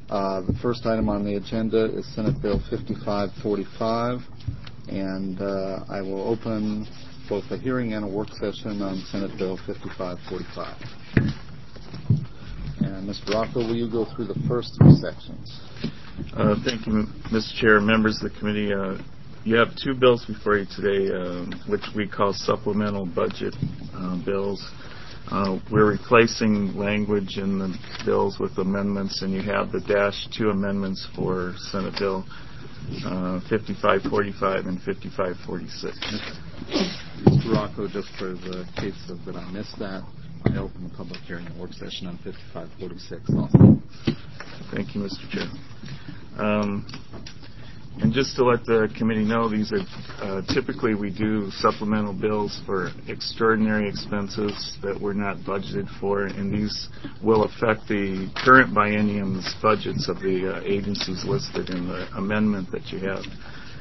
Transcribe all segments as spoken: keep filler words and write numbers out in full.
Uh, the first item on the agenda is Senate Bill fifty-five forty-five, and uh, I will open both a hearing and a work session on Senate Bill fifty-five forty-five. And Mister Rocco, will you go through the first three sections? Uh, thank you, Mister Chair, members of the committee. Uh, you have two bills before you today, uh, which we call supplemental budget uh, bills. Uh, we're replacing language in the bills with amendments, and you have the dash two amendments for Senate Bill uh, fifty-five forty-five and fifty-five forty-six. Mister Rocco, just for the case of that I missed that, I open the public hearing and work session on fifty-five forty-six also. Thank you, Mister Chair. Um, and just to let the committee know, these are uh, typically we do supplemental bills for extraordinary expenses that we're not budgeted for, and these will affect the current biennium's budgets of the uh, agencies listed in the amendment that you have.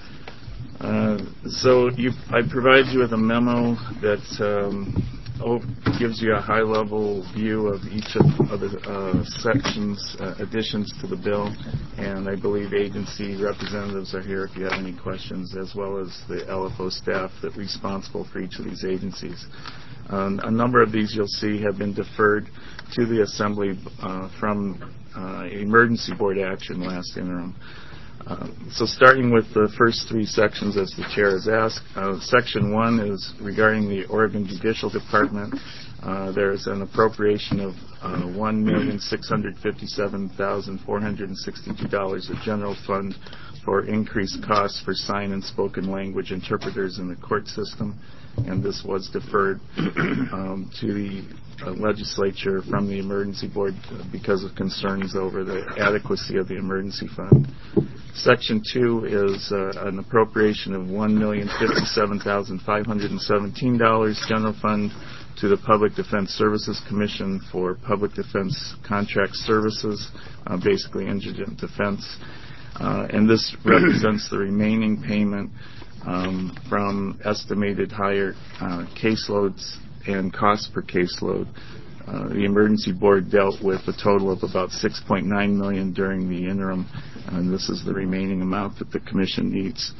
Uh, so you, I provided you with a memo that um, oh, gives you a high-level view of each of, of the uh, sections, uh, additions to the bill, and I believe agency representatives are here if you have any questions, as well as the L F O staff that are responsible for each of these agencies. Um, a number of these you'll see have been deferred to the Assembly uh, from uh, emergency board action last interim. Uh, so starting with the first three sections, as the chair has asked, uh, section one is regarding the Oregon Judicial Department. Uh, there's an appropriation of uh, one million six hundred fifty-seven thousand four hundred sixty-two dollars of general fund for increased costs for sign and spoken language interpreters in the court system, and this was deferred um, to the uh, legislature from the emergency board uh, because of concerns over the adequacy of the emergency fund. Section two is uh, an appropriation of one million fifty-seven thousand five hundred seventeen dollars general fund to the Public Defense Services Commission for public defense contract services, uh, basically indigent defense. Uh, and this represents the remaining payment um, from estimated higher uh, caseloads and cost per caseload. Uh, the emergency board dealt with a total of about six point nine million dollars during the interim, and this is the remaining amount that the commission needs.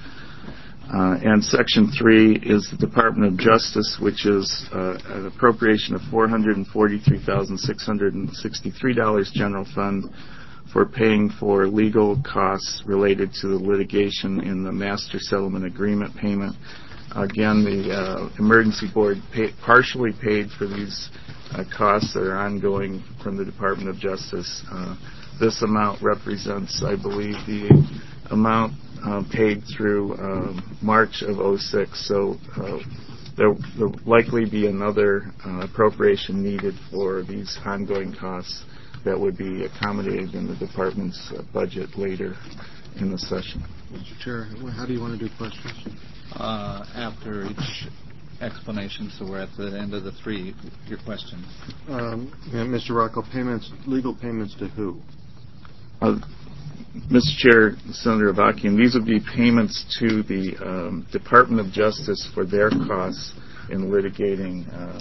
Uh, and section three is the Department of Justice, which is uh, an appropriation of four hundred forty-three thousand six hundred sixty-three dollars general fund for paying for legal costs related to the litigation in the master settlement agreement payment. Again, the uh, emergency board pay, partially paid for these uh, costs that are ongoing from the Department of Justice. Uh, this amount represents, I believe, the amount uh, paid through um, March of oh six. So uh, there will likely be another uh, appropriation needed for these ongoing costs that would be accommodated in the department's uh, budget later in the session. Mister Chair, how do you want to do questions? Uh, after each explanation, so we're at the end of the three. Your question. Um, yeah, Mister Rocco, payments, legal payments to who? Uh, Mister Chair, Senator Avakian, these would be payments to the um, Department of Justice for their costs in litigating uh,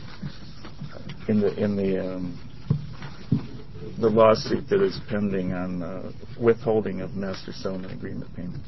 in the in the um, the lawsuit that is pending on uh, withholding of master settlement agreement payments.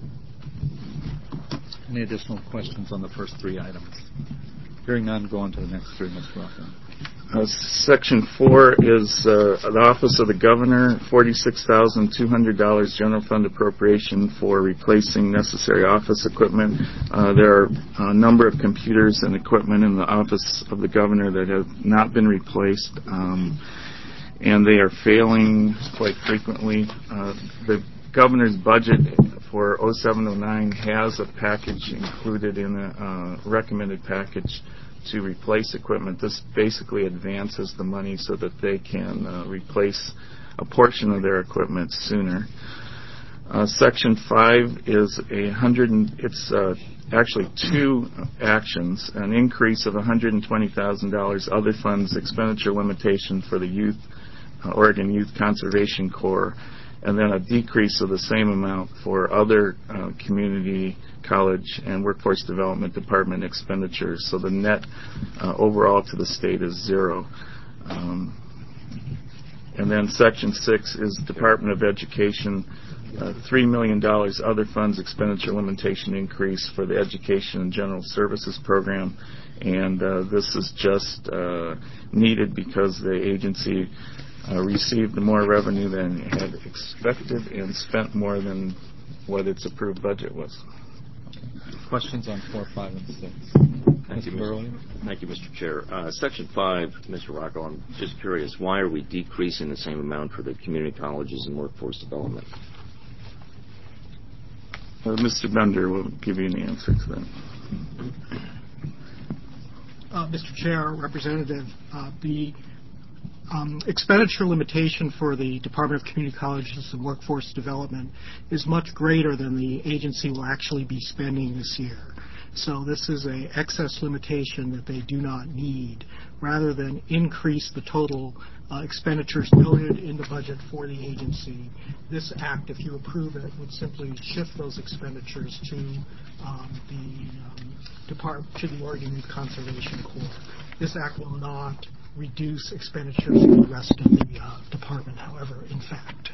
Any additional questions on the first three items? Hearing none, go on to the next three, Mister Rocco. Uh, section four is uh, the Office of the Governor, forty-six thousand two hundred dollars general fund appropriation for replacing necessary office equipment. Uh, there are a number of computers and equipment in the Office of the Governor that have not been replaced, um, and they are failing quite frequently. Uh, the Governor's budget for oh seven oh nine has a package included in a uh, recommended package to replace equipment. This basically advances the money so that they can uh, replace a portion of their equipment sooner. Uh, section five is a hundred. And, it's uh, actually two actions: an increase of one hundred twenty thousand dollars other funds expenditure limitation for the Youth uh, Oregon Youth Conservation Corps, and then a decrease of the same amount for other uh, community, college, and workforce development department expenditures. So the net uh, overall to the state is zero. Um, And then Section six is Department of Education, uh, three million dollars other funds expenditure limitation increase for the Education and General Services Program. And uh, this is just uh, needed because the agency uh, received more revenue than it had expected and spent more than what its approved budget was. Questions on four, five, and six? Thank you, Mister Thank you, Mister Chair. Uh, Section five, Mister Rocco, I'm just curious, why are we decreasing the same amount for the community colleges and workforce development? Uh, Mister Bender will give you an answer to that. Uh, Mister Chair, Representative, uh, the um, expenditure limitation for the Department of Community Colleges and Workforce Development is much greater than the agency will actually be spending this year. So this is an excess limitation that they do not need. Rather than increase the total uh, expenditures noted in the budget for the agency, this act, if you approve it, would simply shift those expenditures to um, the um, Department, to the Oregon Youth Conservation Corps. This act will not reduce expenditures for the rest of the uh, department, however, in fact.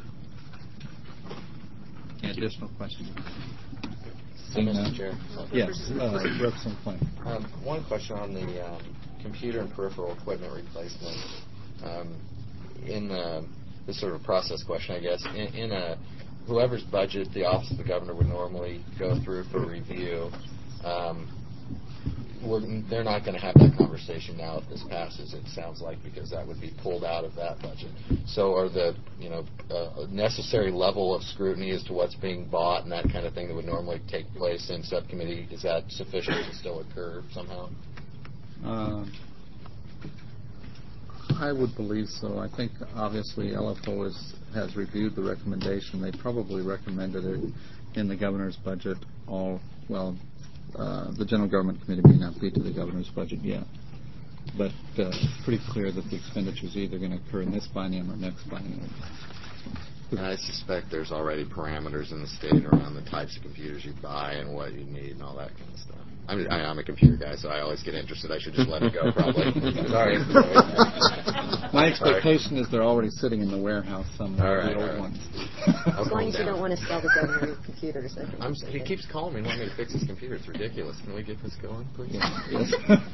Any additional questions? Mister Chair. Yes, uh, Representative Klein. Um, one question on the um, computer and peripheral equipment replacement. Um, in the, this sort of process question, I guess, in, in a whoever's budget the Office of the Governor would normally go through for review, um, we're, they're not going to have that conversation now if this passes, it sounds like, because that would be pulled out of that budget. So are the, you know, uh, necessary level of scrutiny as to what's being bought and that kind of thing that would normally take place in subcommittee, is that sufficient to still occur somehow? Uh, I would believe so. I think, obviously, L F O is, has reviewed the recommendation. They probably recommended it in the governor's budget all, well, Uh, the General Government Committee may not be to the governor's budget yet, but uh, it's pretty clear that the expenditures are either going to occur in this biennium or next biennium. And I suspect there's already parameters in the state around the types of computers you buy and what you need and all that kind of stuff. I'm, I, I'm a computer guy, so I always get interested. I should just let it go, probably. Sorry. My expectation is they're already sitting in the warehouse somewhere. All right, the old all right. ones. As long as you don't want to sell the government computers. I think I'm, he keeps calling me and wanting me to fix his computer. It's ridiculous. Can we get this going, please? Yes.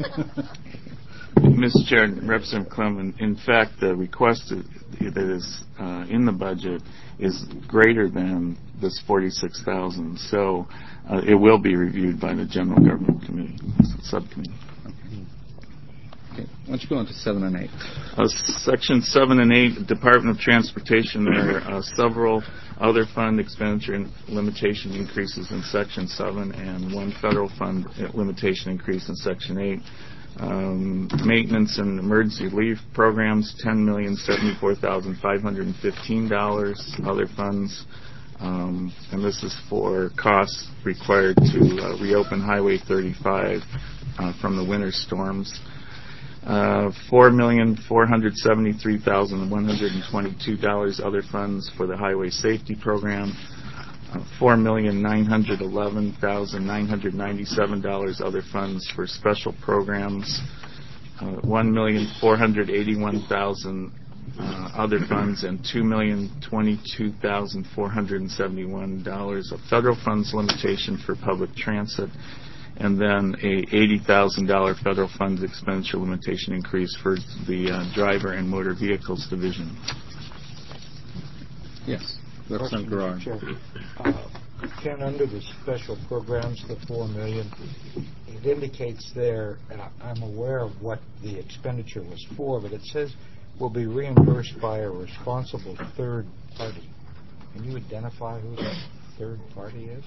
Mister Chair, Representative Clement, in fact, the request that is uh, in the budget is greater than this forty-six thousand dollars, so uh, it will be reviewed by the General Government Committee, Subcommittee. Okay. Why don't you go on to seven and eight? Uh, section seven and eight, Department of Transportation, there are uh, several other fund expenditure and limitation increases in Section seven and one federal fund limitation increase in Section eight. Um, maintenance and emergency leave programs, ten million seventy-four thousand five hundred fifteen dollars. Other funds, um, and this is for costs required to uh, reopen Highway thirty-five uh, from the winter storms. Uh, four million four hundred seventy-three thousand one hundred twenty-two dollars. Other funds for the Highway Safety Program. Uh, four million nine hundred eleven thousand nine hundred ninety-seven dollars other funds for special programs, uh, one million four hundred eighty-one thousand uh, other funds, and two million twenty-two thousand four hundred seventy-one dollars of federal funds limitation for public transit, and then a eighty thousand dollars federal funds expenditure limitation increase for the uh, Driver and Motor Vehicles Division. Yes. Representative Garrard. Uh, Ken, under the special programs, the four million, it indicates there, and I'm aware of what the expenditure was for, but it says will be reimbursed by a responsible third party. Can you identify who that third party is?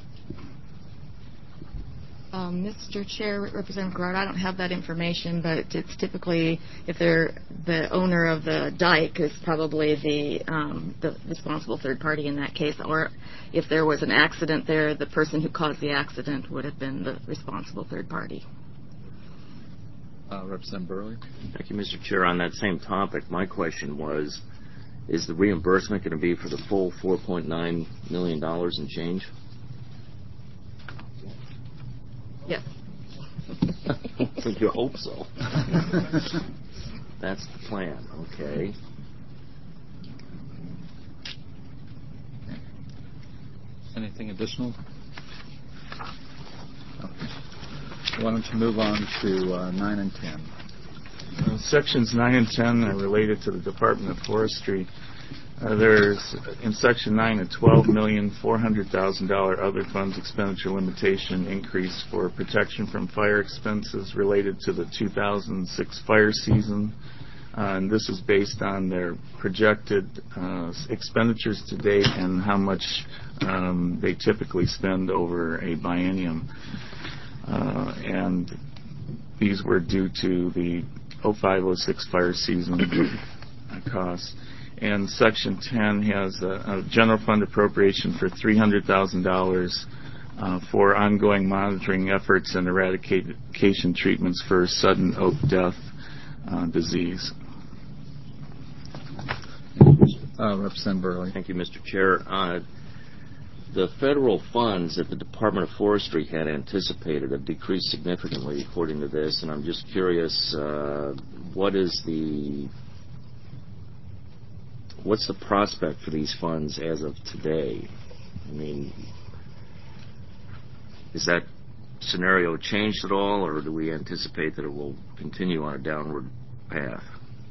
Um, Mister Chair, Representative Garrard, I don't have that information, but it's typically if they're the owner of the dike is probably the um, the responsible third party in that case, or if there was an accident there, the person who caused the accident would have been the responsible third party. Uh, Representative Burley. Thank you, Mister Chair. On that same topic, my question was, is the reimbursement going to be for the full four point nine million dollars and change? Yes. You hope so. That's the plan. Okay. Anything additional? Okay. Why don't you move on to uh, nine and ten? Uh, sections nine and ten are related to the Department of Forestry. Uh, there's in section nine a twelve million four hundred thousand dollar other funds expenditure limitation increase for protection from fire expenses related to the two thousand six fire season. Uh, and this is based on their projected uh, expenditures to date and how much um, they typically spend over a biennium. Uh, and these were due to the oh five oh six fire season costs. And Section ten has a, a general fund appropriation for three hundred thousand dollars uh, for ongoing monitoring efforts and eradication treatments for sudden oak death uh, disease. Uh, Representative Burley. Thank you, Mister Chair. Uh, the federal funds that the Department of Forestry had anticipated have decreased significantly according to this, and I'm just curious, uh, what is the what's the prospect for these funds as of today? I mean, is that scenario changed at all, or do we anticipate that it will continue on a downward path?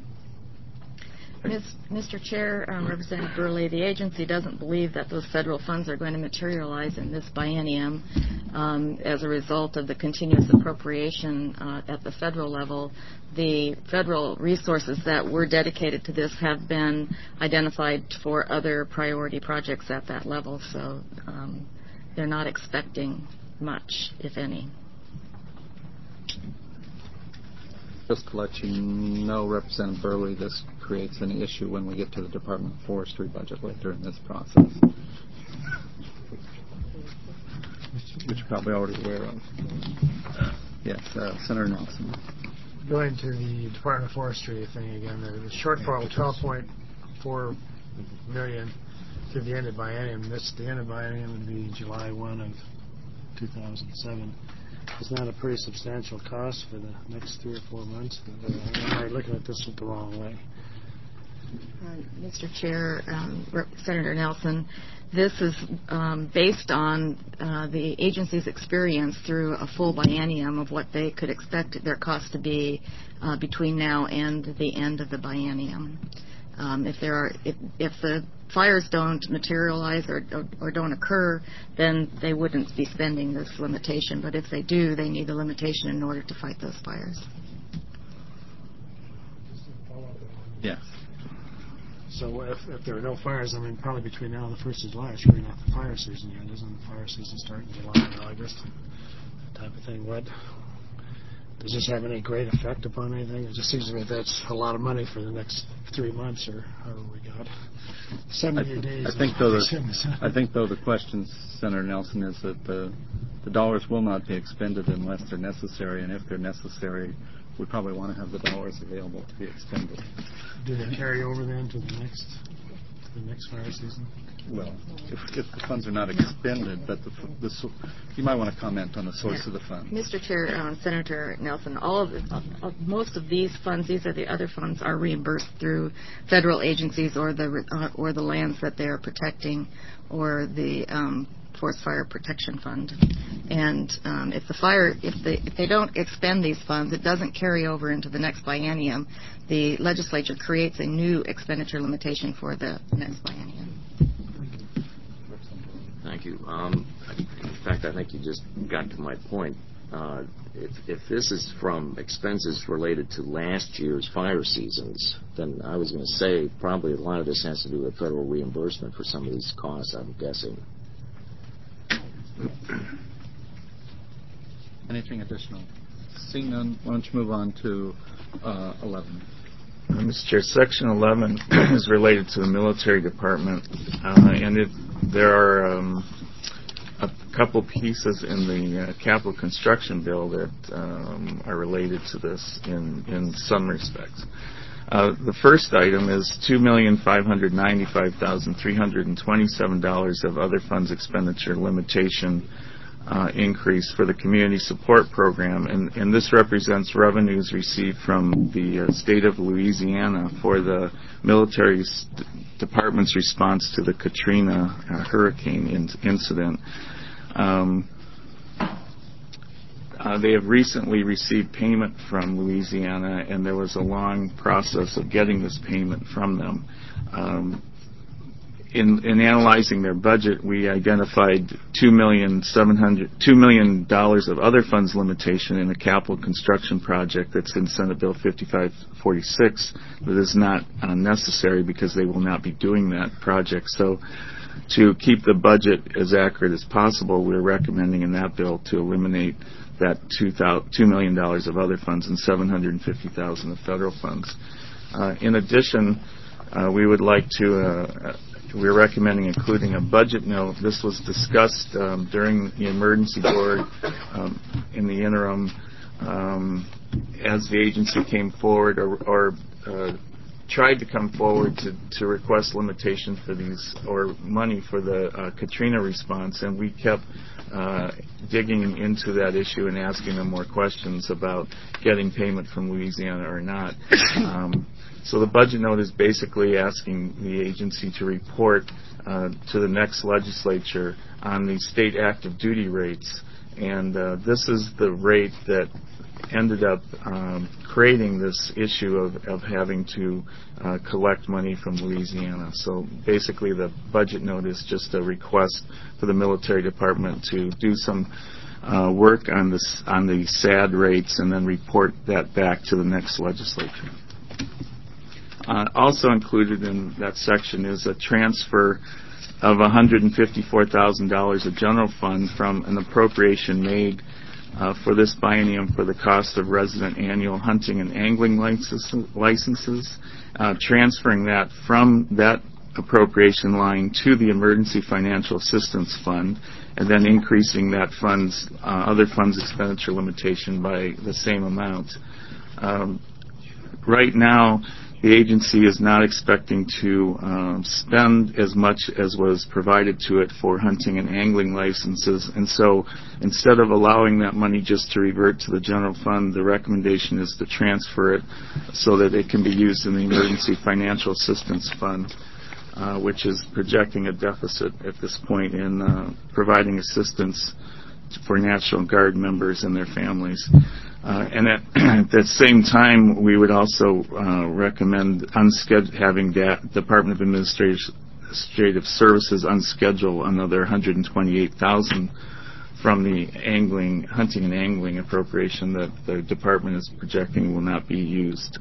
Mister Chair, um, Representative Burley, the agency doesn't believe that those federal funds are going to materialize in this biennium um, as a result of the continuous appropriation uh, at the federal level. The federal resources that were dedicated to this have been identified for other priority projects at that level, so um, they're not expecting much, if any. Just to let you know, Representative Burley, this creates an issue when we get to the Department of Forestry budget later in this process, which you're probably already aware of. Yes, uh, Senator Nelson. Going to the Department of Forestry thing again, the, the shortfall twelve point four million to the end of biennium. This the end of biennium would be July first of two thousand seven. Isn't that a pretty substantial cost for the next three or four months? Am I looking at this the wrong way? Uh, Mister Chair, um, Senator Nelson, this is um, based on uh, the agency's experience through a full biennium of what they could expect their costs to be uh, between now and the end of the biennium. Um, if there are, if, if the fires don't materialize or, or, or don't occur, then they wouldn't be spending this limitation. But if they do, they need the limitation in order to fight those fires. Yes. So if, if there are no fires, I mean, probably between now and the first of July, it's really not the fire season yet. Doesn't the fire season start in July or August? That type of thing. What? Does this have any great effect upon anything? It just seems to me that's a lot of money for the next three months or however we got. seventy days. I think, though the, I think, though, the question, Senator Nelson, is that the, the dollars will not be expended unless they're necessary, and if they're necessary, we probably want to have the dollars available to be expended. Do they carry over then to the next to the next fire season? Well, if, if the funds are not expended, but the, the you might want to comment on the source yeah. of the funds. Mister Chair, uh, Senator Nelson, all of the, uh, most of these funds, these are the other funds, are reimbursed through federal agencies or the uh, or the lands that they are protecting, or the um, Forest Fire Protection Fund. And um, if the fire, if they if they don't expend these funds, it doesn't carry over into the next biennium. The legislature creates a new expenditure limitation for the next biennium. Thank you. Um, in fact, I think you just got to my point. Uh, if, if this is from expenses related to last year's fire seasons, then I was going to say probably a lot of this has to do with federal reimbursement for some of these costs, I'm guessing. Anything additional? Seeing none, why don't you move on to uh, eleven? Uh, Mister Chair, Section eleven is related to the military department, uh, and it, there are um, a couple pieces in the uh, capital construction bill that um, are related to this in, in some respects. Uh, the first item is two million five hundred ninety-five thousand three hundred twenty-seven dollars of other funds expenditure limitation uh, increase for the community support program, and, and this represents revenues received from the uh, state of Louisiana for the military st- department's response to the Katrina uh, hurricane in- incident. Um, Uh, they have recently received payment from Louisiana, and there was a long process of getting this payment from them. Um, in, in analyzing their budget, we identified two million seven hundred two million dollars of other funds limitation in a capital construction project that's in Senate Bill fifty-five forty-six that is not uh, necessary because they will not be doing that project. So, to keep the budget as accurate as possible, we're recommending in that bill to eliminate that two million dollars of other funds and seven hundred fifty thousand dollars of federal funds. Uh, in addition, uh, we would like to, uh, we're recommending including a budget note. This was discussed um, during the emergency board um, in the interim um, as the agency came forward or, or uh, tried to come forward to, to request limitation for these or money for the uh, Katrina response, and we kept uh, digging into that issue and asking them more questions about getting payment from Louisiana or not. Um, so the budget note is basically asking the agency to report uh, to the next legislature on the state active duty rates, and uh, this is the rate that ended up um, creating this issue of, of having to uh, collect money from Louisiana. So basically the budget note is just a request for the military department to do some uh, work on this on the S A D rates and then report that back to the next legislature. Uh, also included in that section is a transfer of one hundred fifty-four thousand dollars of general fund from an appropriation made Uh, for this biennium for the cost of resident annual hunting and angling licenses, licenses uh, transferring that from that appropriation line to the Emergency Financial Assistance Fund, and then increasing that fund's uh, other funds expenditure limitation by the same amount. Um, right now, the agency is not expecting to um, spend as much as was provided to it for hunting and angling licenses, and so instead of allowing that money just to revert to the general fund, the recommendation is to transfer it so that it can be used in the Emergency Financial Assistance Fund, uh, which is projecting a deficit at this point in uh, providing assistance for National Guard members and their families. Uh, and at, at the same time, we would also uh, recommend unscheduled, having da- Department of Administrative, Administrative Services unschedule another one hundred twenty-eight thousand dollars from the angling, hunting and angling appropriation that the department is projecting will not be used.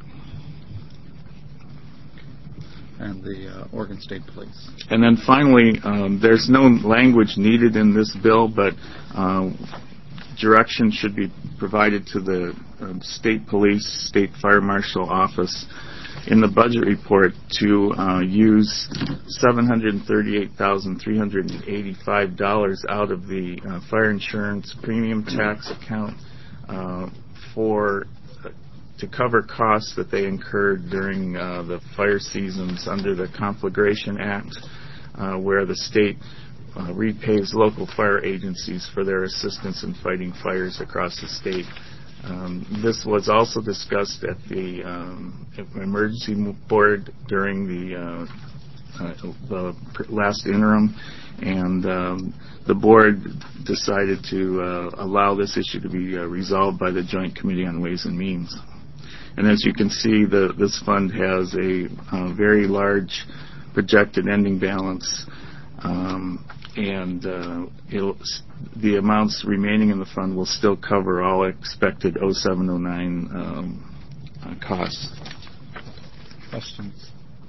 And the uh, Oregon State Police. And then finally, um, there's no language needed in this bill, but uh, direction should be provided to the uh, state police, state fire marshal office in the budget report to uh, use seven hundred thirty-eight thousand three hundred eighty-five dollars out of the uh, fire insurance premium tax account uh, for to cover costs that they incurred during uh, the fire seasons under the Conflagration Act, uh, where the state uh, repays local fire agencies for their assistance in fighting fires across the state. Um, this was also discussed at the um, emergency board during the, uh, uh, the last interim, and um, the board decided to uh, allow this issue to be uh, resolved by the Joint Committee on Ways and Means. And as you can see, the, this fund has a uh, very large projected ending balance, um, and uh, it'll, the amounts remaining in the fund will still cover all expected oh seven oh nine um, uh, costs. Questions?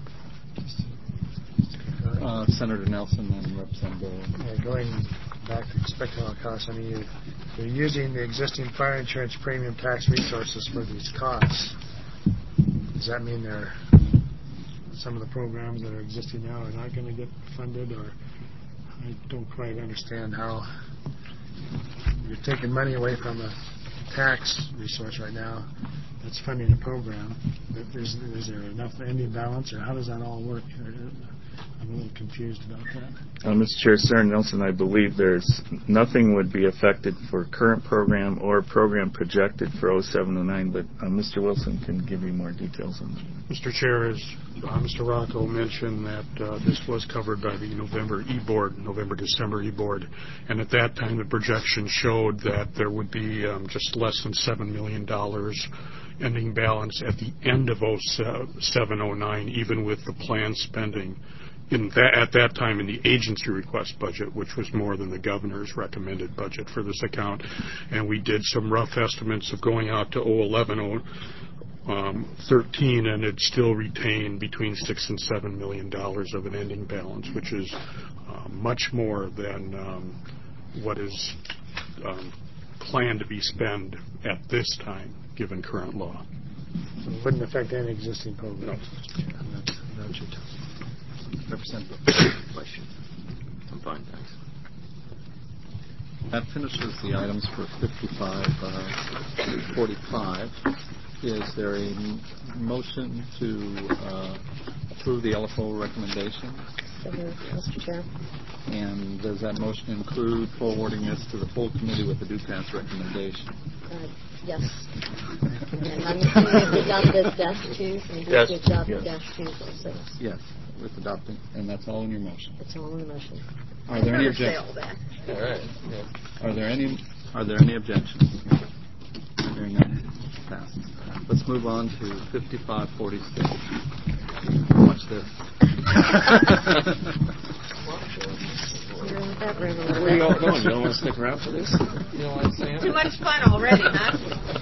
Uh, Senator Nelson and Representative. Yeah, going back to expected all costs, I mean, you, you're using the existing fire insurance premium tax resources for these costs. Does that mean there some of the programs that are existing now are not going to get funded, or I don't quite understand how you're taking money away from a tax resource right now that's funding a program. Is, is there enough ending balance, or how does that all work? I'm I'm a little confused about that. Uh, Mister Chair, Sarah Nelson, I believe there's nothing would be affected for current program or program projected for oh seven oh nine, but uh, Mister Wilson can give you more details on that. Mister Chair, as uh, Mister Rocco mentioned, that uh, this was covered by the November E-Board, November-December E-Board, and at that time the projection showed that there would be um, just less than seven million dollars ending balance at the end of oh seven oh nine, even with the planned spending in that, at that time in the agency request budget, which was more than the governor's recommended budget for this account. And we did some rough estimates of going out to oh eleven, oh thirteen, and it still retained between six and seven million dollars of an ending balance, which is uh, much more than um, what is um, planned to be spent at this time, given current law. So it wouldn't affect any existing programs. No. That's, that's your test. Representative question. I'm fine, thanks. That finishes the items for fifty-five forty-five. Is there a m- motion to uh, approve the L F O recommendation? So moved, Mister Chair. And does that motion include forwarding this to the full committee with the D U P A S recommendation? Uh, yes. And I'm assuming we've done this dash two, so we do Yes. a good job Yes. with dash two, so Yes, with adopting, and that's all in your motion. it's all in the motion. Are there any Better say objections? all that. All right. Yeah. Are there any? Are there any objections? Hearing none, passed. Let's move on to fifty-five forty-six. Watch this. You're in the back room a little Where are you all bit. going? You don't want to stick around for this? You don't like saying Too much fun already, huh?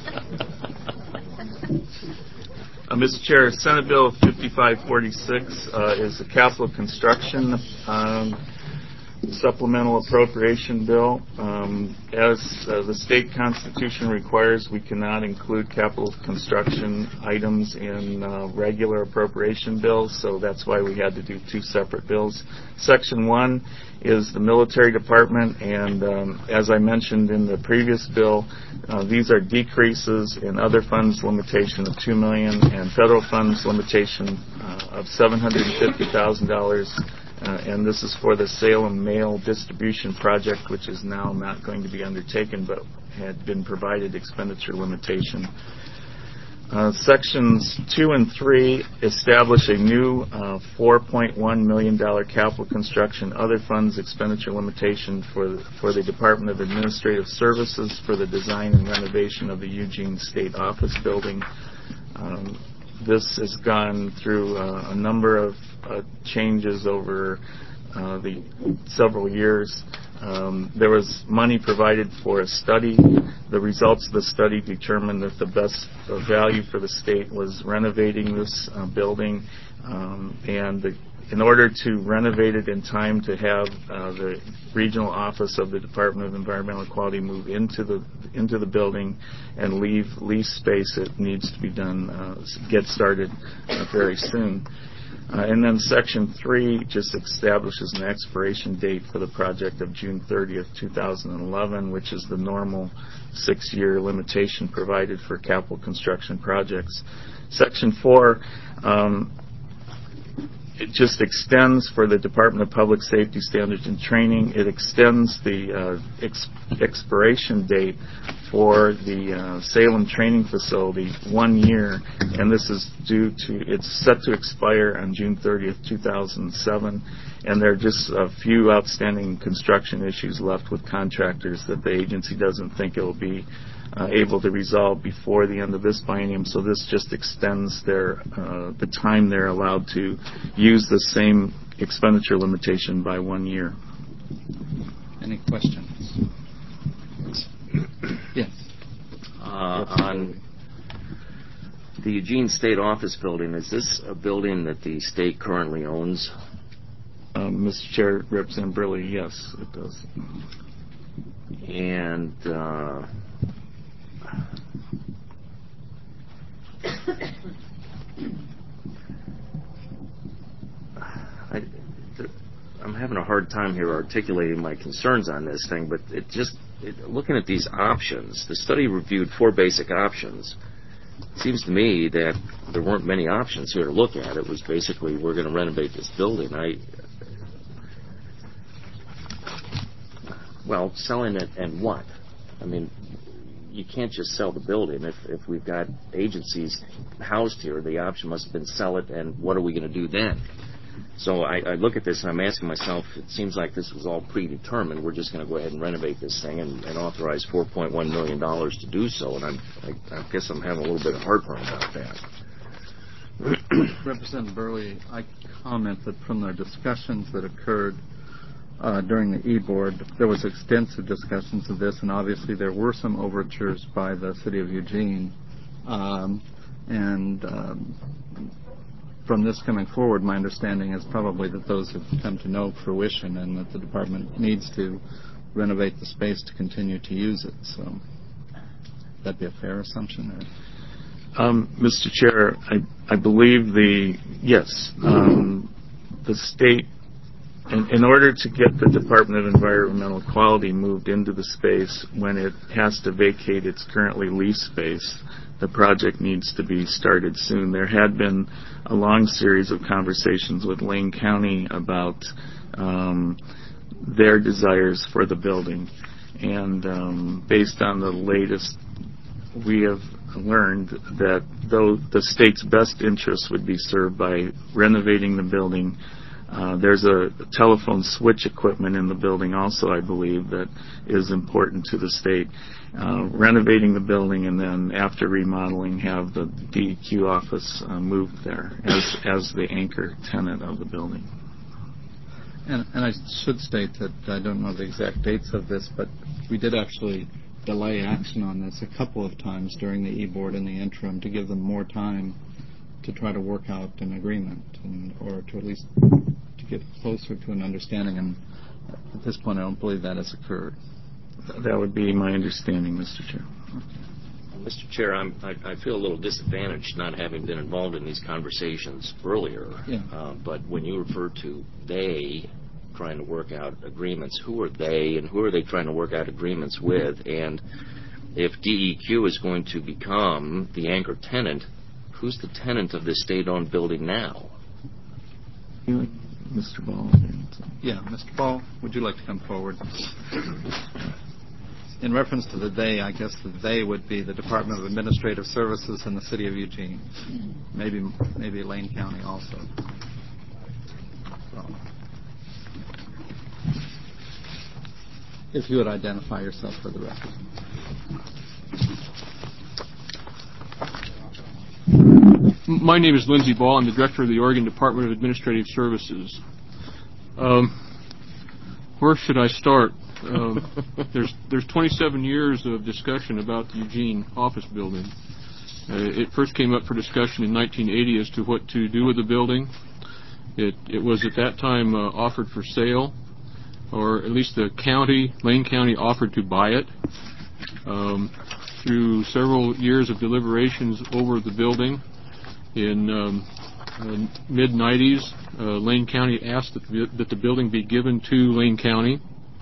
Uh, Mister Chair, Senate Bill fifty-five forty-six uh, is a capital construction um, supplemental appropriation bill. Um, as uh, the state constitution requires, we cannot include capital construction items in uh, regular appropriation bills, so that's why we had to do two separate bills. Section one is the military department, and um, as I mentioned in the previous bill, uh, these are decreases in other funds limitation of two million dollars and federal funds limitation uh, of seven hundred fifty thousand dollars. Uh, and this is for the Salem Mail Distribution Project, which is now not going to be undertaken, but had been provided expenditure limitation. Uh, sections two and three establish a new uh, four point one million dollars capital construction other funds expenditure limitation for, for the Department of Administrative Services for the design and renovation of the Eugene State Office Building. Um, This has gone through uh, a number of uh, changes over uh, the several years. Um, there was money provided for a study. The results of the study determined that the best uh, value for the state was renovating this uh, building, um, and the, in order to renovate it in time to have uh, the regional office of the Department of Environmental Quality move into the into the building and leave lease space, it needs to be done, uh, get started uh, very soon. Uh, and then Section three just establishes an expiration date for the project of June thirtieth, two thousand eleven, which is the normal six-year limitation provided for capital construction projects. Section four um, it just extends for the Department of Public Safety Standards and Training. It extends the uh, ex- expiration date for the uh, Salem Training Facility one year, and this is due to, it's set to expire on June thirtieth, two thousand seven, and there are just a few outstanding construction issues left with contractors that the agency doesn't think it will be Uh, able to resolve before the end of this biennium, so this just extends their uh, the time they're allowed to use the same expenditure limitation by one year. Any questions? Yes. Uh, on the Eugene State Office Building, is this a building that the state currently owns? Um, Mister Chair, Representative Burley, yes, it does. And uh, I, I'm having a hard time here articulating my concerns on this thing, but it just, it, looking at these options, the study reviewed four basic options. It seems to me that there weren't many options here to look at. It was basically, we're going to renovate this building. I, Well, selling it and what? I mean, you can't just sell the building. If if we've got agencies housed here, the option must have been sell it, and what are we going to do then? So I, I look at this and I'm asking myself, it seems like this was all predetermined. We're just going to go ahead and renovate this thing and, and authorize four point one million dollars to do so, and I'm, I, I guess I'm having a little bit of heartburn about that. Representative Burley, I comment that from the discussions that occurred uh, during the E-Board, there was extensive discussions of this, and obviously there were some overtures by the City of Eugene. Um, and um, from this coming forward, my understanding is probably that those have come to no fruition and that the department needs to renovate the space to continue to use it. So that'd be a fair assumption there. Um, Mister Chair, I, I believe the, yes, um, the state, in, in order to get the Department of Environmental Quality moved into the space when it has to vacate its currently leased space, the project needs to be started soon. There had been a long series of conversations with Lane County about um, their desires for the building. And um, based on the latest, we have learned that though the state's best interests would be served by renovating the building, uh, there's a telephone switch equipment in the building also, I believe, that is important to the state. Uh, renovating the building and then after remodeling have the D E Q office uh, moved there as, as the anchor tenant of the building. And, and I should state that I don't know the exact dates of this, but we did actually delay action on this a couple of times during the E-Board in the interim to give them more time to try to work out an agreement, and, or to at least to get closer to an understanding. And at this point, I don't believe that has occurred. That would be my understanding, Mister Chair. Mister Chair, I'm, I, I feel a little disadvantaged not having been involved in these conversations earlier. Yeah. Uh, but when you refer to they trying to work out agreements, who are they and who are they trying to work out agreements with? And if D E Q is going to become the anchor tenant, who's the tenant of this state-owned building now? Mister Ball. Yeah, Mister Ball, would you like to come forward? In reference to the they, I guess the they would be the Department of Administrative Services in the City of Eugene. Maybe maybe Lane County also. So, if you would identify yourself for the record. My name is Lindsey Ball. I'm the Director of the Oregon Department of Administrative Services. Um, where should I start? Um, there's there's twenty-seven years of discussion about the Eugene office building. Uh, it first came up for discussion in nineteen eighty as to what to do with the building. It it was at that time uh, offered for sale, or at least the county, Lane County, offered to buy it. Um, through several years of deliberations over the building, in um, uh, mid nineties, uh, Lane County asked that the, that the building be given to Lane County.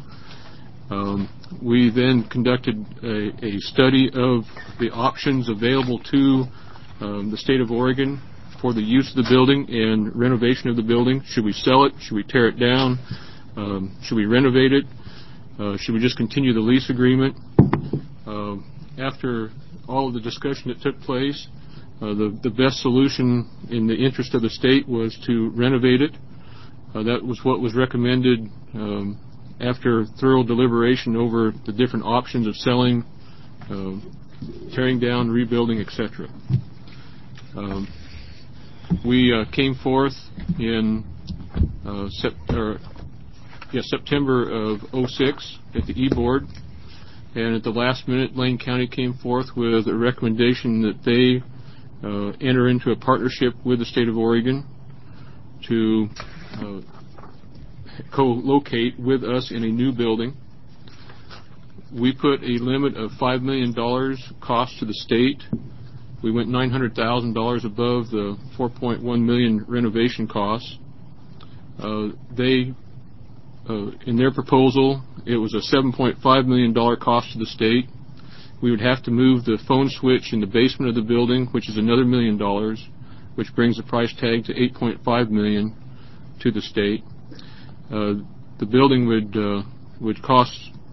Um, we then conducted a, a study of the options available to um, the state of Oregon for the use of the building and renovation of the building. Should we sell it? Should we tear it down? Um, should we renovate it? Uh, should we just continue the lease agreement? Uh, after all of the discussion that took place, uh, the, the best solution in the interest of the state was to renovate it. Uh, that was what was recommended um, after thorough deliberation over the different options of selling, uh, tearing down, rebuilding, et cetera. Um, we uh, came forth in uh, sep- or, yeah, September of oh six at the E-Board, and at the last minute, Lane County came forth with a recommendation that they uh, enter into a partnership with the state of Oregon to uh, co-locate with us in a new building. We put a limit of five million dollars cost to the state. We went nine hundred thousand dollars above the four point one million dollars renovation costs. Uh, they, uh, in their proposal, it was a seven point five million dollars cost to the state. We would have to move the phone switch in the basement of the building, which is another million dollars, which brings the price tag to eight point five million dollars to the state. Uh, the building would uh, would cost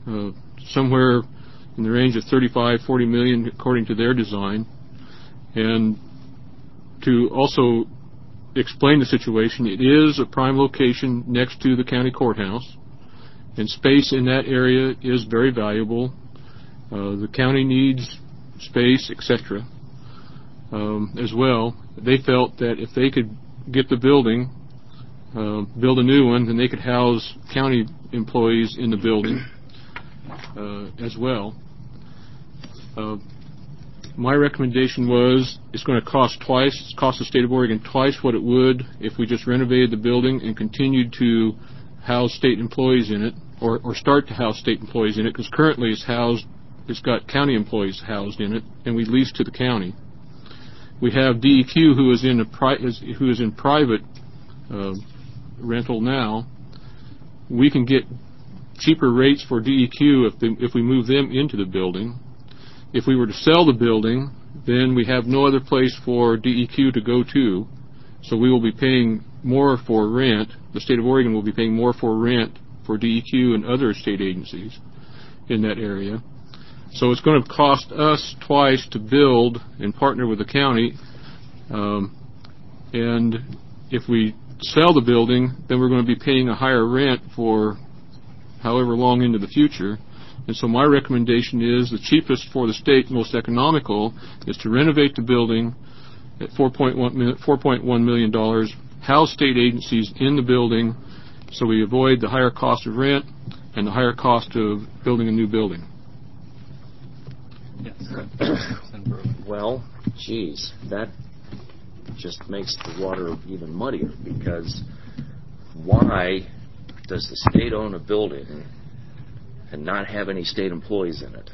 uh, somewhere in the range of thirty-five, forty million according to their design. And to also explain the situation, it is a prime location next to the county courthouse, and space in that area is very valuable. Uh, the county needs space, et cetera. Um, as well. They felt that if they could get the building, uh, build a new one, then they could house county employees in the building uh, as well. Uh, my recommendation was it's going to cost twice, it's cost the state of Oregon twice what it would if we just renovated the building and continued to house state employees in it, or, or start to house state employees in it, because currently it's housed, it's got county employees housed in it, and we lease to the county. We have D E Q, who is in a pri- is, who is in private uh, rental now. We can get cheaper rates for D E Q if they, if we move them into the building. If we were to sell the building, then we have no other place for D E Q to go to, so we will be paying more for rent. The state of Oregon will be paying more for rent for D E Q and other state agencies in that area. So it's going to cost us twice to build and partner with the county. Um, and if we sell the building, then we're going to be paying a higher rent for however long into the future. And so my recommendation is the cheapest for the state, most economical, is to renovate the building at four point one million dollars, house state agencies in the building so we avoid the higher cost of rent and the higher cost of building a new building. Well, geez, that just makes the water even muddier, because why does the state own a building and not have any state employees in it?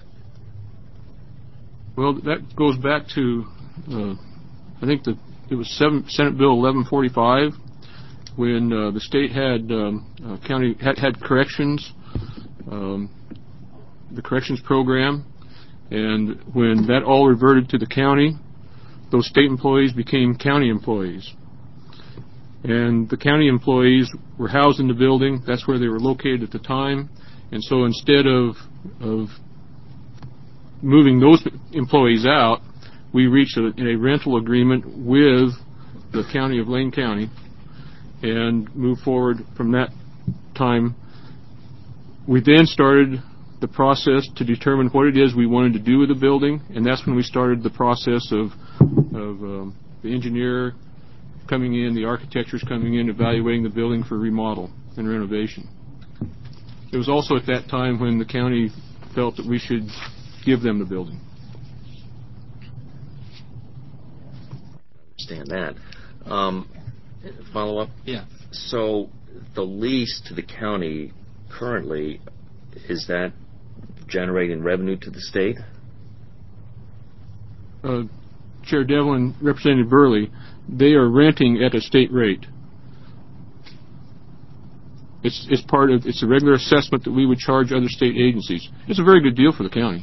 Well, that goes back to, uh, I think the, it was seven, Senate Bill eleven forty-five, when uh, the state had um, uh, county had, had corrections, um, the corrections program. And when that all reverted to the county, those state employees became county employees. And the county employees were housed in the building. That's where they were located at the time. And so instead of, of moving those employees out, we reached a, a rental agreement with the county of Lane County and moved forward from that time. We then started the process to determine what it is we wanted to do with the building, and that's when we started the process of, of um, the engineer coming in, the architectures coming in, evaluating the building for remodel and renovation. It was also at that time when the county felt that we should give them the building. I understand that. Um, follow up? Yeah. So the lease to the county currently, is that generating revenue to the state? Uh, Chair Devlin, Representative Burley, they are renting at a state rate. It's it's part of it's a regular assessment that we would charge other state agencies. It's a very good deal for the county.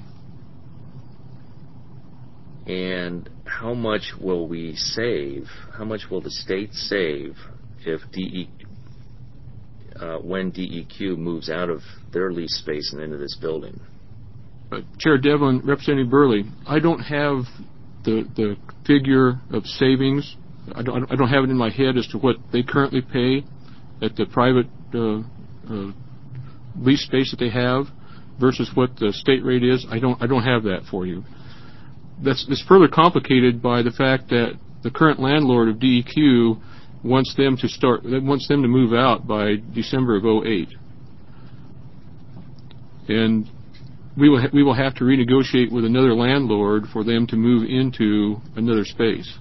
And how much will we save? How much will the state save if D E uh, when D E Q moves out of their lease space and into this building? Uh, Chair Devlin, Representative Burley, I don't have the the figure of savings. I don't, I don't have it in my head as to what they currently pay at the private uh, uh, lease space that they have versus what the state rate is. I don't I don't have that for you. That's, that's further complicated by the fact that the current landlord of D E Q wants them to start wants them to move out by December of oh eight, and we will ha- we will have to renegotiate with another landlord for them to move into another space.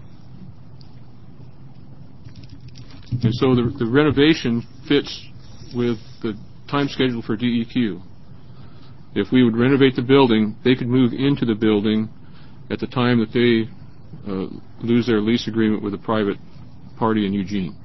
And so the, the renovation fits with the time schedule for D E Q. If we would renovate the building, they could move into the building at the time that they uh, lose their lease agreement with a private party in Eugene.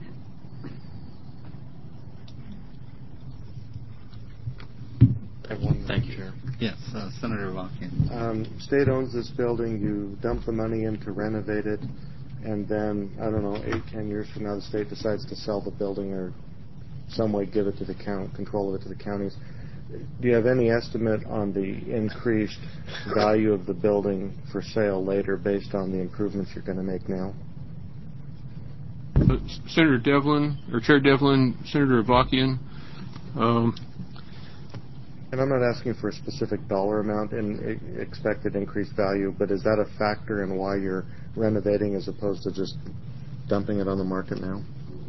Thank you, Chair. Yes, uh, Senator Avakian. Um, state owns this building. You dump the money in to renovate it, and then, I don't know, eight, ten years from now, the state decides to sell the building or some way give it to the county, control of it to the counties. do you have any estimate on the increased value of the building for sale later based on the improvements you're going to make now? Uh, Senator Devlin, or Chair Devlin, Senator Avakian. Um, and I'm not asking for a specific dollar amount in expected increased value, but is that a factor in why you're renovating as opposed to just dumping it on the market now?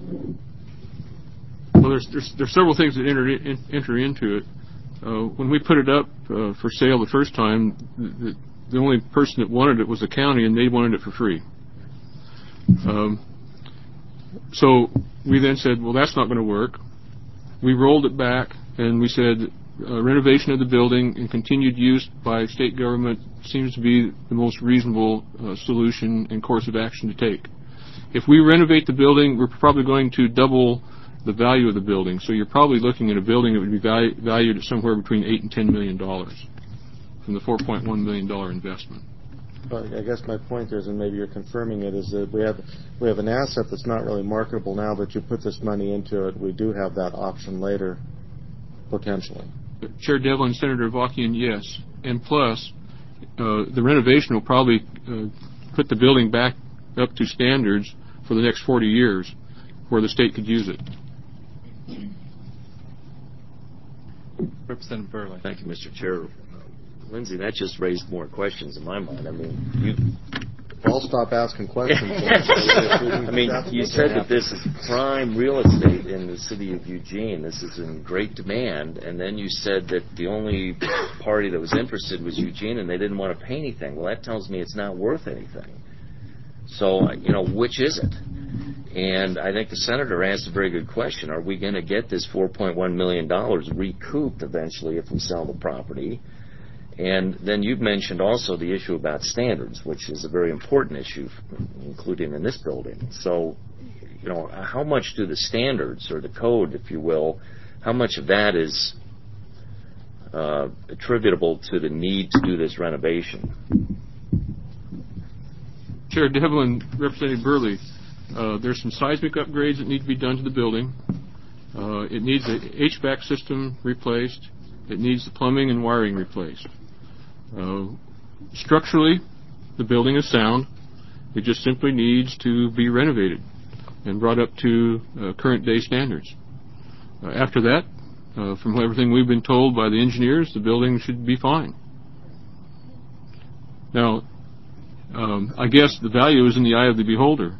Well, there's there's, there's several things that enter in, enter into it. Uh, when we put it up uh, for sale the first time, the, the only person that wanted it was the county, and they wanted it for free. Um, so we then said, well, that's not going to work. We rolled it back, and we said uh, renovation of the building and continued use by state government seems to be the most reasonable uh, solution and course of action to take. If we renovate the building, we're probably going to double the value of the building. So you're probably looking at a building that would be valu- valued at somewhere between eight and ten million dollars from the four point one million dollar investment. Well, I guess my point is, and maybe you're confirming it, is that we have we have an asset that's not really marketable now, but you put this money into it, we do have that option later, potentially. Chair Devlin, Senator Avakian, yes. And plus, uh, the renovation will probably uh, put the building back up to standards for the next forty years where the state could use it. Representative Burley. Thank you, Mister Chair. Lindsay, that just raised more questions in my mind. I mean, you... I'll stop asking questions. I mean, you said that this is prime real estate in the city of Eugene. This is in great demand. And then you said that the only party that was interested was Eugene, and they didn't want to pay anything. Well, that tells me it's not worth anything. So, you know, which is it? And I think the senator asked a very good question. Are we going to get this four point one million dollars recouped eventually if we sell the property? And then you've mentioned also the issue about standards, which is a very important issue, including in this building. So, you know, how much do the standards, or the code, if you will, how much of that is uh, attributable to the need to do this renovation? Chair Devlin, Representative Burley, uh, there's some seismic upgrades that need to be done to the building. Uh, it needs the H V A C system replaced. It needs the plumbing and wiring replaced. Uh, structurally, the building is sound. It just simply needs to be renovated and brought up to uh, current day standards. Uh, after that, uh, from everything we've been told by the engineers, the building should be fine. Now, um, I guess the value is in the eye of the beholder.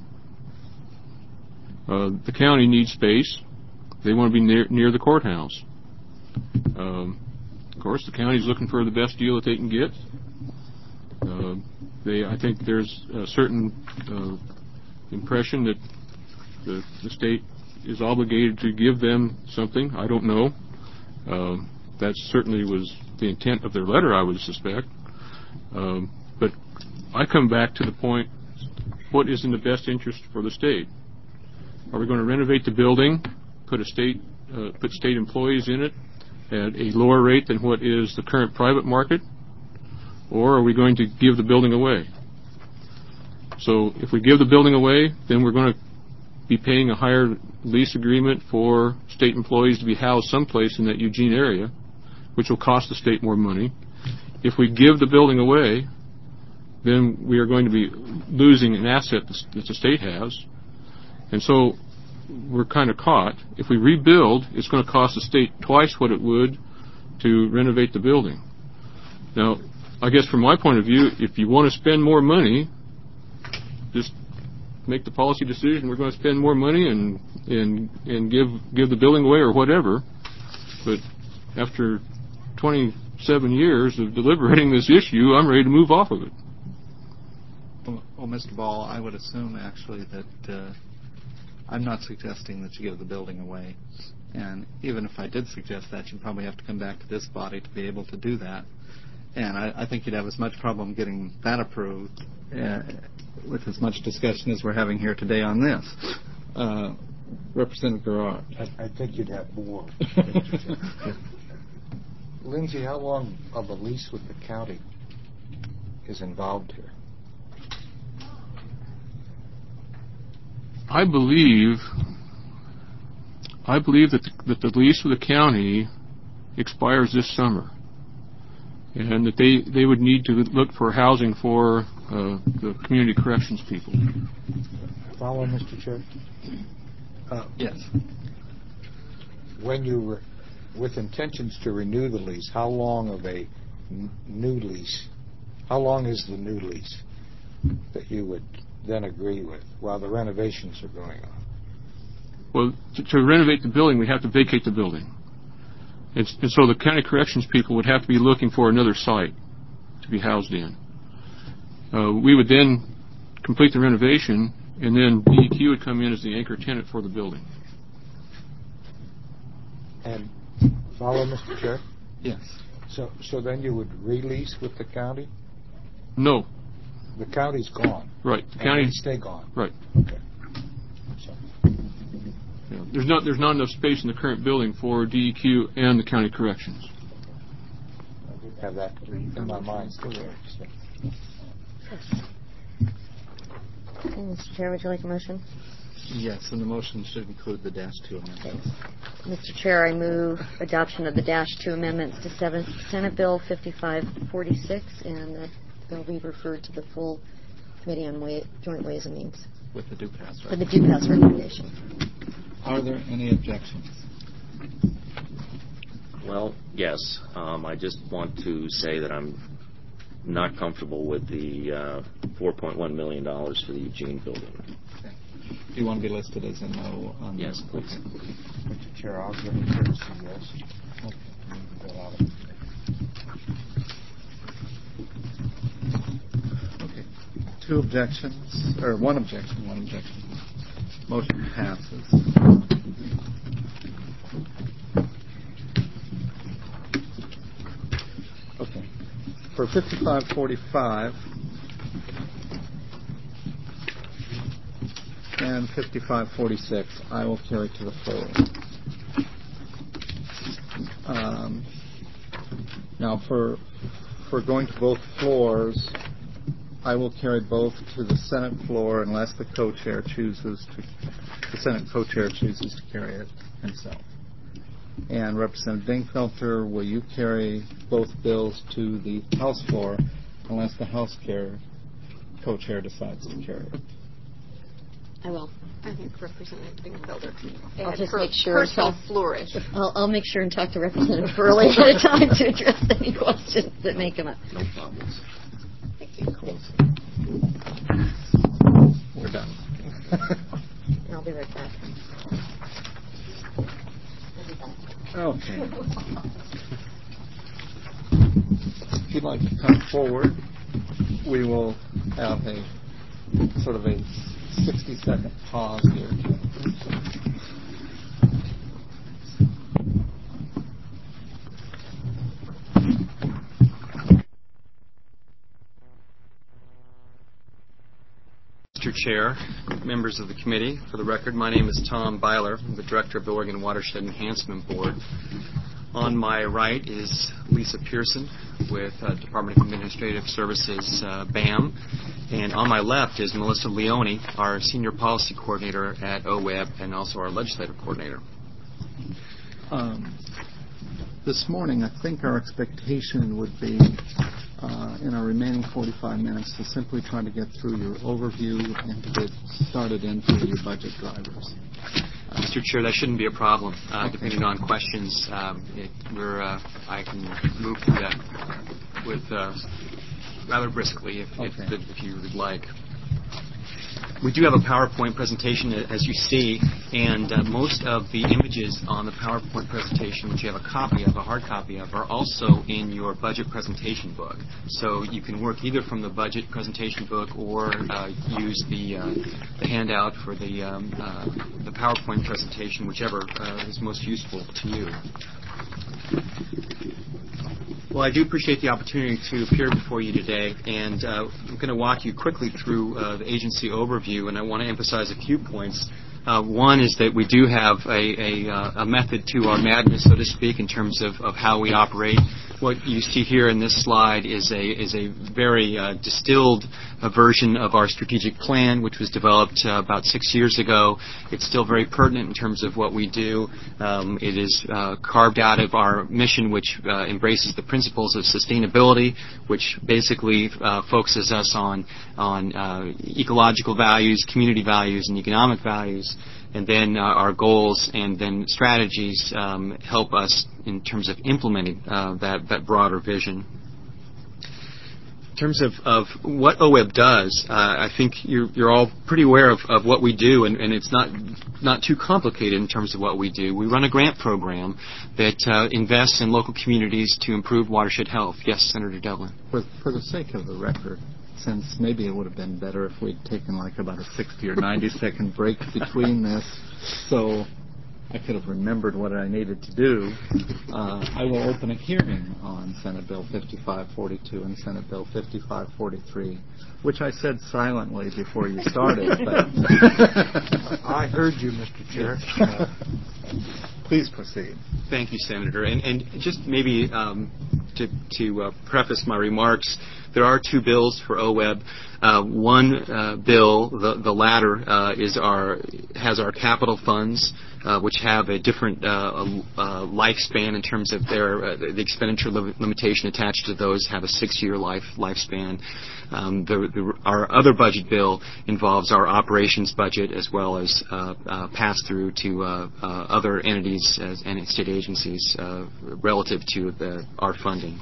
Uh, the county needs space. They want to be near, near the courthouse. Um, Of course, the county's looking for the best deal that they can get. Uh, they, I think there's a certain uh, impression that the, the state is obligated to give them something. I don't know. Uh, that certainly was the intent of their letter, I would suspect. Um, but I come back to the point, what is in the best interest for the state? Are we going to renovate the building, put a state, uh, put state employees in it, at a lower rate than what is the current private market, or are we going to give the building away? So if we give the building away, then we're going to be paying a higher lease agreement for state employees to be housed someplace in that Eugene area, which will cost the state more money. If we give the building away, then we are going to be losing an asset that the state has. And so we're kind of caught. If we rebuild, it's going to cost the state twice what it would to renovate the building. Now, I guess from my point of view, if you want to spend more money, just make the policy decision. We're going to spend more money and and and give give the building away or whatever. But after twenty-seven years of deliberating this issue, I'm ready to move off of it. Well, well Mister Ball, I would assume actually that uh, I'm not suggesting that you give the building away. And even if I did suggest that, you'd probably have to come back to this body to be able to do that. And I, I think you'd have as much problem getting that approved uh, with as much discussion as we're having here today on this. Uh, Representative Garrard. I, I think you'd have more. Lindsay, how long of a lease with the county is involved here? I believe, I believe that the, that the lease with the county expires this summer, and that they, they would need to look for housing for uh, the community corrections people. Follow, Mister Chair? Uh, yes. When you were, with intentions to renew the lease, how long of a n- new lease, how long is the new lease that you would then agree with while the renovations are going on? Well, to, to renovate the building, we have to vacate the building. And, and so the county corrections people would have to be looking for another site to be housed in. Uh, we would then complete the renovation, and then D E Q would come in as the anchor tenant for the building. And follow, Mister Chair? Yes. So, so then you would release with the county? No. The county's gone. Right. The and county they stay gone. Right. Okay. So. Yeah. There's not there's not enough space in the current building for D E Q and the county corrections. I did have that in my mind. Still there. Yes. Okay, Mister Chair, would you like a motion? Yes, and the motion should include the dash two amendments. Okay. Mister Chair, I move adoption of the dash two amendments to seven, Senate Bill fifty-five forty-six, and that they'll be referred to the full Committee on Way, Joint Ways and Means. With the do pass For the do pass recommendation. Are there any objections? Well, yes. Um, I just want to say that I'm not comfortable with the uh, four point one million dollars for the Eugene building. Okay. Do you want to be listed as a no? On yes, the, please. Okay. Mister Chair, I'll give a courtesy yes. Okay. Okay. Two objections, or one objection, one objection. Motion passes. Okay. For fifty-five forty-five and fifty-five forty-six, I will carry to the floor. Um, now, for for going to both floors, I will carry both to the Senate floor unless the co-chair chooses to. The Senate co-chair chooses to carry it himself. And Representative Dingfelter, will you carry both bills to the House floor unless the House chair, co-chair decides to carry it? I will. I think Representative Dingfelder can I'll add just her make sure personal talk, flourish. I'll, I'll make sure and talk to Representative Furley ahead of time to address any questions that may come up. No problems. Close. We're done. I'll be right back. Okay. If you'd like to come forward, we will have a sort of a sixty-second pause here. Mister Chair, members of the committee, for the record, my name is Tom Byler. I'm the Director of the Oregon Watershed Enhancement Board. On my right is Lisa Pearson with uh, Department of Administrative Services, uh, B A M. And on my left is Melissa Leone, our Senior Policy Coordinator at O W E B and also our Legislative Coordinator. Um, this morning, I think our expectation would be Uh, in our remaining forty-five minutes to simply try to get through your overview and to get started into your budget drivers. Uh, Mister Chair, that shouldn't be a problem. Uh, okay. Depending on questions, um, it, we're, uh, I can move through that with uh, rather briskly if, okay. if, if you would like. We do have a PowerPoint presentation, as you see, and uh, most of the images on the PowerPoint presentation, which you have a copy of, a hard copy of, are also in your budget presentation book. So you can work either from the budget presentation book or uh, use the, uh, the handout for the, um, uh, the PowerPoint presentation, whichever uh, is most useful to you. Well, I do appreciate the opportunity to appear before you today, and uh, I'm going to walk you quickly through uh, the agency overview, and I want to emphasize a few points. Uh, one is that we do have a, a, uh, a method to our madness, so to speak, in terms of, of how we operate. What you see here in this slide is a is a very uh, distilled uh, version of our strategic plan, which was developed uh, about six years ago. It's still very pertinent in terms of what we do. Um, it is uh, carved out of our mission, which uh, embraces the principles of sustainability, which basically uh, focuses us on on uh, ecological values, community values, and economic values. And then uh, our goals and then strategies um, help us in terms of implementing uh, that, that broader vision. In terms of, of what O W E B does, uh, I think you're, you're all pretty aware of, of what we do, and, and it's not not too complicated in terms of what we do. We run a grant program that uh, invests in local communities to improve watershed health. Yes, Senator Devlin. For, for the sake of the record, since maybe it would have been better if we'd taken like about a sixty or ninety second break between this, so I could have remembered what I needed to do. Uh, I will open a hearing on Senate Bill fifty-five forty-two and Senate Bill fifty-five forty-three, which I said silently before you started. But I heard you, Mister Chair. Please proceed. Thank you, Senator. And, and just maybe um, to, to uh, preface my remarks, there are two bills for O W E B. Uh, one uh, bill, the, the latter, uh, is our has our capital funds, uh, which have a different uh, uh, lifespan in terms of their uh, the expenditure li- limitation attached to those have a six-year life lifespan. Um, the, the, our other budget bill involves our operations budget as well as uh, uh, pass through to uh, uh, other entities as, and state agencies uh, relative to the, our funding.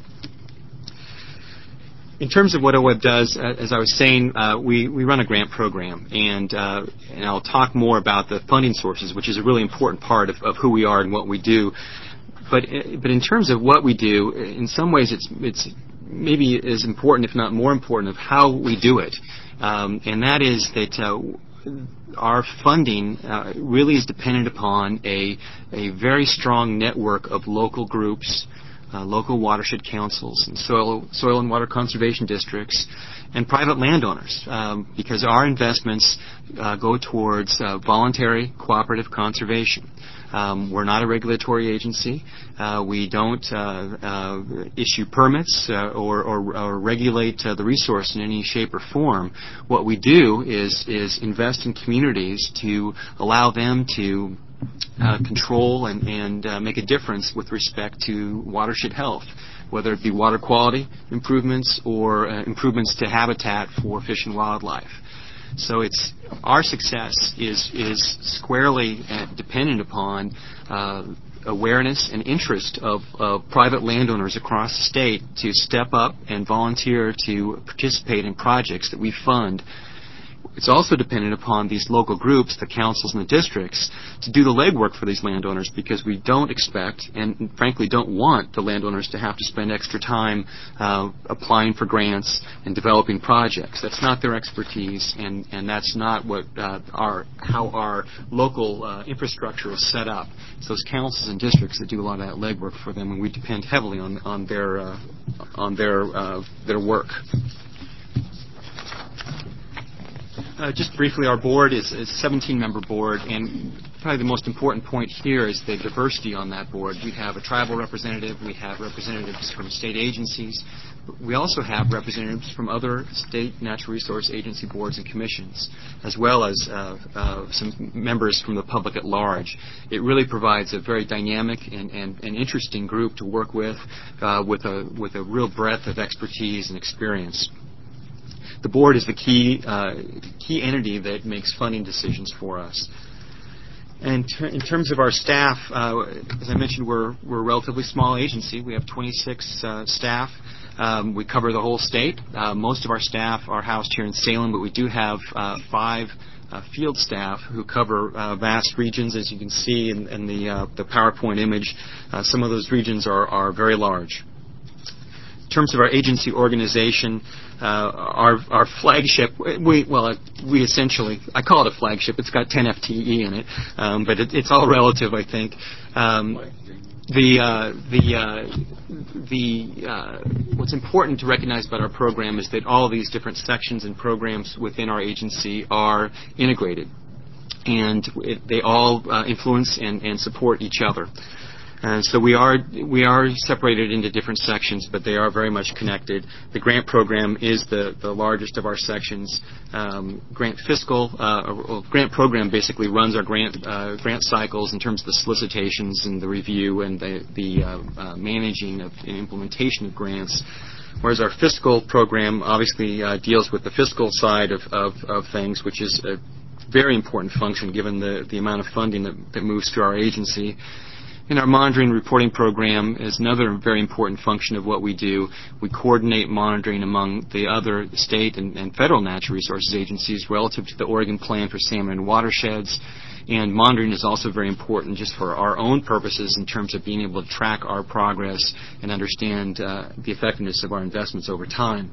In terms of what O W E B does, uh, as I was saying, uh, we, we run a grant program, and, uh, and I'll talk more about the funding sources, which is a really important part of, of who we are and what we do. But but in terms of what we do, in some ways it's it's maybe as important, if not more important, of how we do it, um, and that is that uh, our funding uh, really is dependent upon a a very strong network of local groups. Uh, local watershed councils and soil, soil and water conservation districts and private landowners um, because our investments uh, go towards uh, voluntary cooperative conservation. Um, we're not a regulatory agency. Uh, we don't uh, uh, issue permits uh, or, or, or regulate uh, the resource in any shape or form. What we do is, is invest in communities to allow them to Uh, control and, and uh, make a difference with respect to watershed health, whether it be water quality improvements or uh, improvements to habitat for fish and wildlife. So it's our success is is squarely uh, dependent upon uh, awareness and interest of, of private landowners across the state to step up and volunteer to participate in projects that we fund. It's also dependent upon these local groups, the councils and the districts, to do the legwork for these landowners because we don't expect and frankly don't want the landowners to have to spend extra time uh, applying for grants and developing projects. That's not their expertise, and, and that's not what uh, our how our local uh, infrastructure is set up. It's those councils and districts that do a lot of that legwork for them, and we depend heavily on on their uh, on their uh, their work. Uh, just briefly, our board is a seventeen-member board, and probably the most important point here is the diversity on that board. We have a tribal representative. We have representatives from state agencies. We also have representatives from other state natural resource agency boards and commissions, as well as uh, uh, some members from the public at large. It really provides a very dynamic and, and, and interesting group to work with, uh, with a with a real breadth of expertise and experience. The board is the key uh, key entity that makes funding decisions for us. And ter- in terms of our staff, uh, as I mentioned, we're we're a relatively small agency. We have twenty-six uh, staff. Um, we cover the whole state. Uh, most of our staff are housed here in Salem, but we do have uh, five uh, field staff who cover uh, vast regions, as you can see in, in the uh, the PowerPoint image. Uh, some of those regions are are very large. In terms of our agency organization, uh, our our flagship, we well, we essentially, I call it a flagship. It's got ten F T E in it, um, but it, it's all relative, I think. Um, the uh, the uh, the uh, what's important to recognize about our program is that all of these different sections and programs within our agency are integrated. and it, they all uh, influence and, and support each other. And so we are we are separated into different sections, but they are very much connected. The grant program is the, the largest of our sections. Um, grant fiscal, uh, or grant program basically runs our grant uh, grant cycles in terms of the solicitations and the review and the the uh, uh, managing of and implementation of grants. Whereas our fiscal program obviously uh, deals with the fiscal side of, of, of things, which is a very important function given the, the amount of funding that, that moves through our agency. And our monitoring and reporting program is another very important function of what we do. We coordinate monitoring among the other state and, and federal natural resources agencies relative to the Oregon Plan for Salmon and Watersheds. And monitoring is also very important just for our own purposes in terms of being able to track our progress and understand uh, the effectiveness of our investments over time.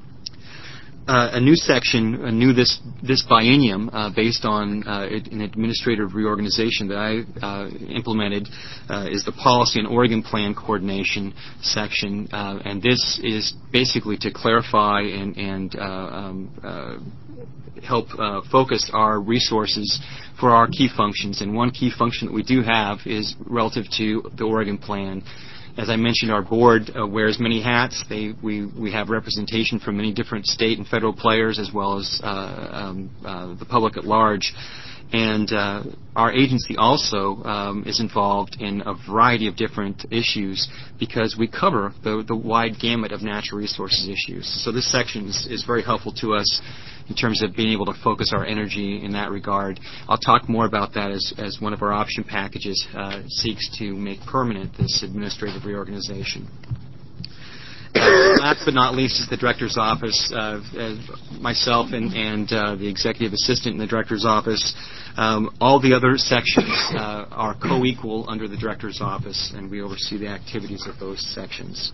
Uh, a new section, uh, new this this biennium, uh, based on uh, an administrative reorganization that I uh, implemented, uh, is the Policy and Oregon Plan Coordination section, uh, and this is basically to clarify and, and uh, um, uh, help uh, focus our resources for our key functions. And one key function that we do have is relative to the Oregon Plan. As I mentioned, our board uh, wears many hats. They, we, we have representation from many different state and federal players as well as uh, um, uh, the public at large. And uh, our agency also um, is involved in a variety of different issues because we cover the, the wide gamut of natural resources issues. So this section is, is very helpful to us in terms of being able to focus our energy in that regard. I'll talk more about that as, as one of our option packages uh, seeks to make permanent this administrative reorganization. Uh, last but not least is the Director's Office. Uh, uh, myself and, and uh, the Executive Assistant in the Director's Office. Um, all the other sections uh, are co-equal under the Director's Office, and we oversee the activities of those sections.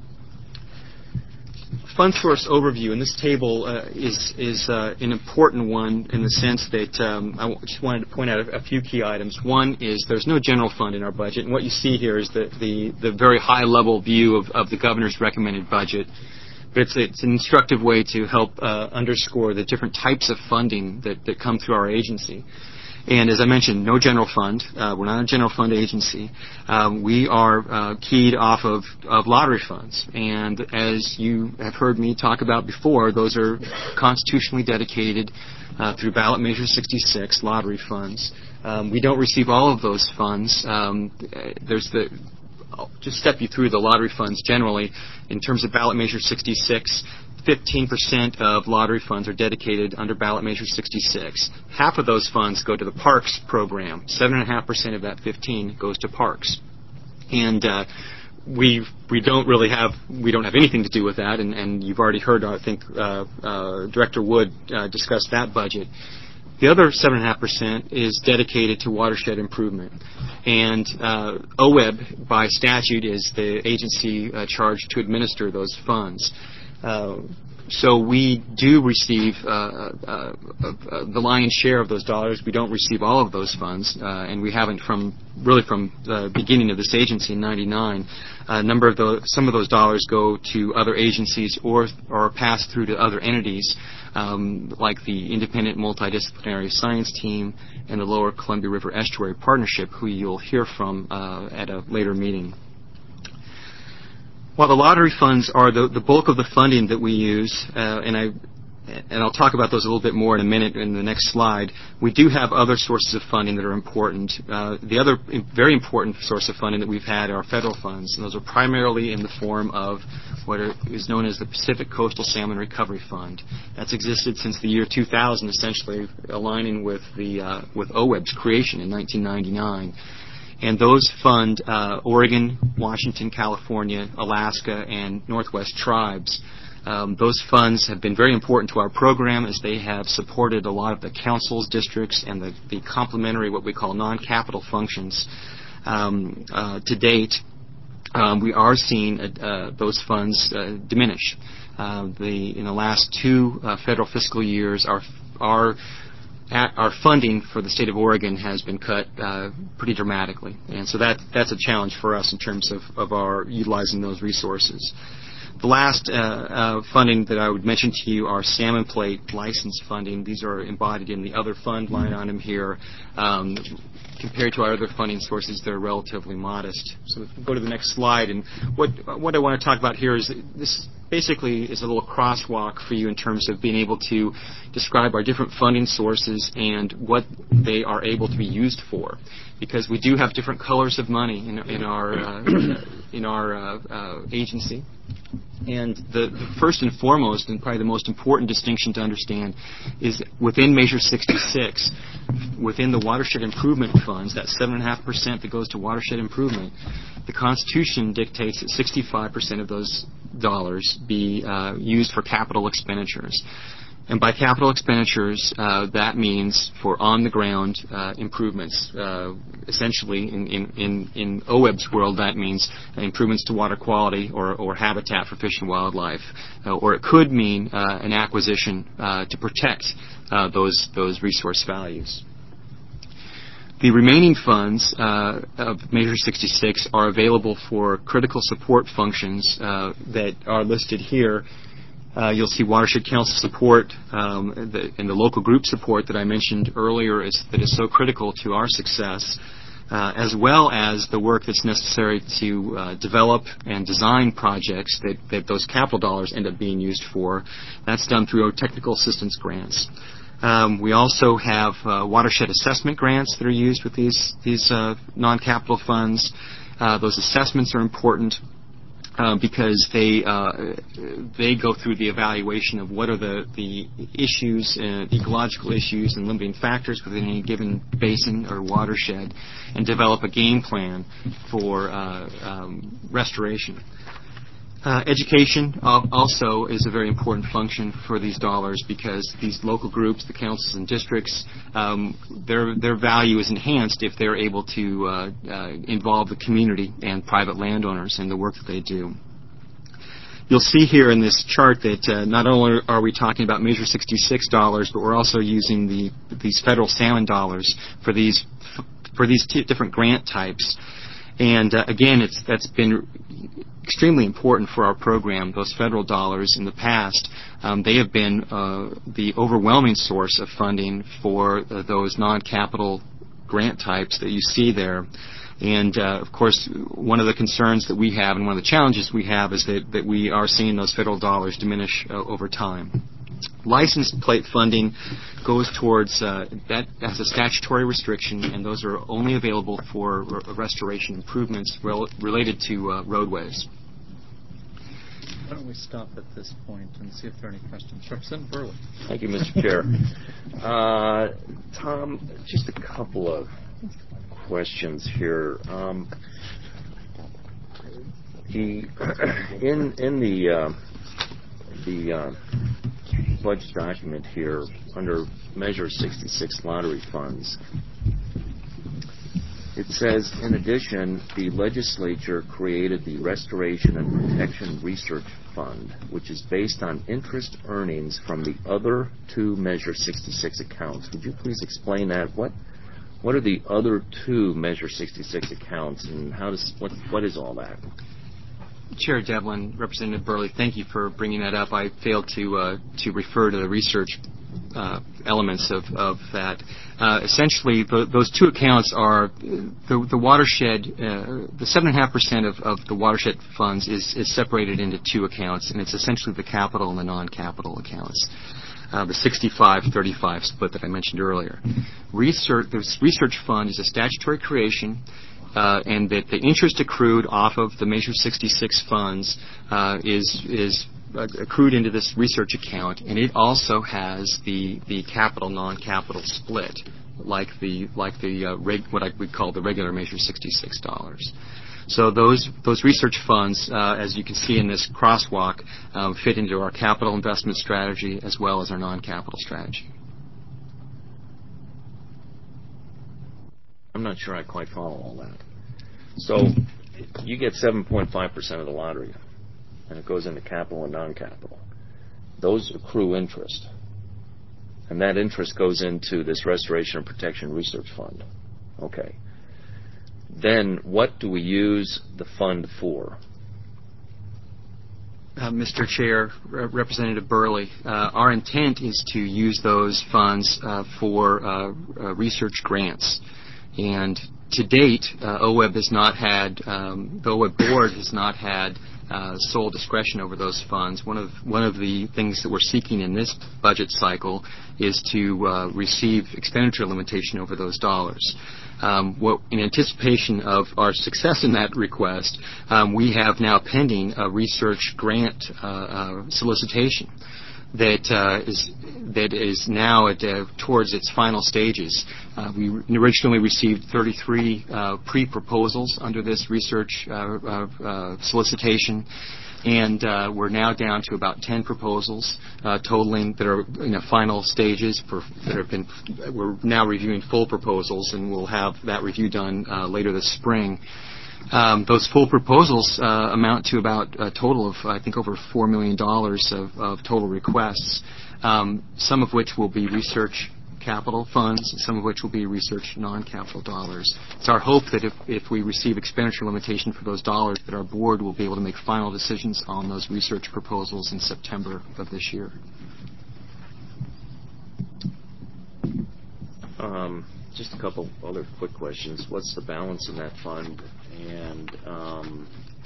Fund source overview, and this table uh, is is uh, an important one in the sense that um, I just wanted to point out a, a few key items. One is there's no general fund in our budget, and what you see here is the the, the very high level view of, of the governor's recommended budget. But it's, it's an instructive way to help uh, underscore the different types of funding that, that come through our agency. And as I mentioned, no general fund. Uh, we're not a general fund agency. Um, we are uh, keyed off of, of lottery funds. And as you have heard me talk about before, those are constitutionally dedicated uh, through ballot measure sixty-six, lottery funds. Um, we don't receive all of those funds. Um, there's the I'll just step you through the lottery funds generally. In terms of ballot measure sixty-six, fifteen percent of lottery funds are dedicated under ballot measure sixty-six. Half of those funds go to the parks program. seven point five percent of that fifteen goes to parks. And uh, we we don't really have we don't have anything to do with that. And, and you've already heard, I think, uh, uh, Director Wood uh, discuss that budget. The other seven point five percent is dedicated to watershed improvement. And uh, O W E B, by statute, is the agency uh, charged to administer those funds. Uh, so we do receive uh, uh, uh, the lion's share of those dollars. We don't receive all of those funds, uh, and we haven't from really from the beginning of this agency in ninety-nine. A number of those, some of those dollars go to other agencies or or pass through to other entities, um, like the Independent Multidisciplinary Science Team and the Lower Columbia River Estuary Partnership, who you'll hear from uh, at a later meeting. While the lottery funds are the, the bulk of the funding that we use, uh, and I and I'll talk about those a little bit more in a minute in the next slide, we do have other sources of funding that are important. Uh, the other very important source of funding that we've had are federal funds, and those are primarily in the form of what are, is known as the Pacific Coastal Salmon Recovery Fund. That's existed since the year two thousand, essentially aligning with the uh, with O W E B's creation in nineteen ninety-nine. And those fund uh, Oregon, Washington, California, Alaska, and Northwest tribes. Um, those funds have been very important to our program as they have supported a lot of the councils, districts, and the, the complementary, what we call non-capital functions. Um, uh, to date, um, we are seeing uh, those funds uh, diminish. Uh, the, in the last two uh, federal fiscal years, our, our Our funding for the state of Oregon has been cut uh, pretty dramatically, and so that that's a challenge for us in terms of, of our utilizing those resources. The last uh, uh, funding that I would mention to you are salmon plate license funding. These are embodied in the other fund line item here. Um, compared to our other funding sources, they're relatively modest. So if we go to the next slide, and what what I want to talk about here is this basically is a little crosswalk for you in terms of being able to describe our different funding sources and what they are able to be used for. Because we do have different colors of money in, in our uh, in our uh, uh, agency. And the, the first and foremost, and probably the most important distinction to understand, is within Measure sixty-six, within the watershed improvement funds, that seven point five percent that goes to watershed improvement, the Constitution dictates that sixty-five percent of those dollars be uh, used for capital expenditures. And by capital expenditures, uh, that means for on-the-ground uh, improvements. Uh, essentially, in, in, in, in O E B's world, that means improvements to water quality or, or habitat for fish and wildlife. Uh, or it could mean uh, an acquisition uh, to protect uh, those, those resource values. The remaining funds uh, of Measure sixty-six are available for critical support functions uh, that are listed here. Uh, you'll see Watershed Council support um, the, and the local group support that I mentioned earlier is, that is so critical to our success, uh, as well as the work that's necessary to uh, develop and design projects that, that those capital dollars end up being used for. That's done through our technical assistance grants. Um, we also have uh, watershed assessment grants that are used with these, these uh, non-capital funds. Uh, those assessments are important. Uh, because they uh, they go through the evaluation of what are the, the issues, uh, ecological issues and limiting factors within any given basin or watershed, and develop a game plan for uh, um, restoration. Uh, education also is a very important function for these dollars because these local groups, the councils and districts, um, their their value is enhanced if they're able to uh, uh, involve the community and private landowners in the work that they do. You'll see here in this chart that uh, not only are we talking about Measure sixty-six dollars, but we're also using the these federal salmon dollars for these for these t- different grant types. And uh, again, it's that's been extremely important for our program. Those federal dollars in the past, um, they have been uh, the overwhelming source of funding for uh, those non-capital grant types that you see there. And, uh, of course, one of the concerns that we have and one of the challenges we have is that, that we are seeing those federal dollars diminish uh, over time. License plate funding goes towards uh, that as a statutory restriction, and those are only available for r- restoration improvements rel- related to uh, roadways. Why don't we stop at this point and see if there are any questions? Representative Burley. Thank you, Mister Chair. Uh, Tom, just a couple of questions here. Um, the in in the uh, the uh, budget document here under Measure sixty-six lottery funds, it says, in addition, the legislature created the Restoration and Protection Research Fund, which is based on interest earnings from the other two Measure sixty-six accounts. Would you please explain that? What what are the other two Measure sixty-six accounts, and how does what what is all that? Chair Devlin, Representative Burley, thank you for bringing that up. I failed to uh, to refer to the research uh, elements of, of that. Uh, essentially, the, those two accounts are the, the watershed. Uh, the seven and a half percent of, of the watershed funds is, is separated into two accounts, and it's essentially the capital and the non-capital accounts. Uh, the sixty-five thirty-five split that I mentioned earlier. Research, this research fund is a statutory creation. Uh, and that the interest accrued off of the Measure sixty-six funds uh, is is uh, accrued into this research account, and it also has the the capital non-capital split, like the like the uh, reg, what I would call the regular Measure sixty-six dollars. So those those research funds, uh, as you can see in this crosswalk, um, fit into our capital investment strategy as well as our non-capital strategy. I'm not sure I quite follow all that. So you get seven point five percent of the lottery, and it goes into capital and non-capital. Those accrue interest, and that interest goes into this Restoration and Protection Research Fund. Okay. Then what do we use the fund for? Uh, Mister Chair, Re- Representative Burley, uh, our intent is to use those funds uh, for uh, uh, research grants. And to date, uh, O W E B has not had, um, the O W E B board has not had uh, sole discretion over those funds. One of one of the things that we're seeking in this budget cycle is to uh, receive expenditure limitation over those dollars. Um, what, in anticipation of our success in that request, um, we have now pending a research grant uh, uh, solicitation that uh, is that is now at, uh, towards its final stages. Uh, we originally received thirty-three uh, pre-proposals under this research uh, uh, uh, solicitation, and uh, we're now down to about ten proposals uh, totaling that are in the final stages. For, that have been, we're now reviewing full proposals, and we'll have that review done uh, later this spring. Um, those full proposals uh, amount to about a total of, I think, over four million dollars of, of total requests, um, some of which will be research capital funds, some of which will be research non-capital dollars. It's our hope that if, if we receive expenditure limitation for those dollars, that our board will be able to make final decisions on those research proposals in September of this year. Um, just a couple other quick questions. What's the balance in that fund? And um,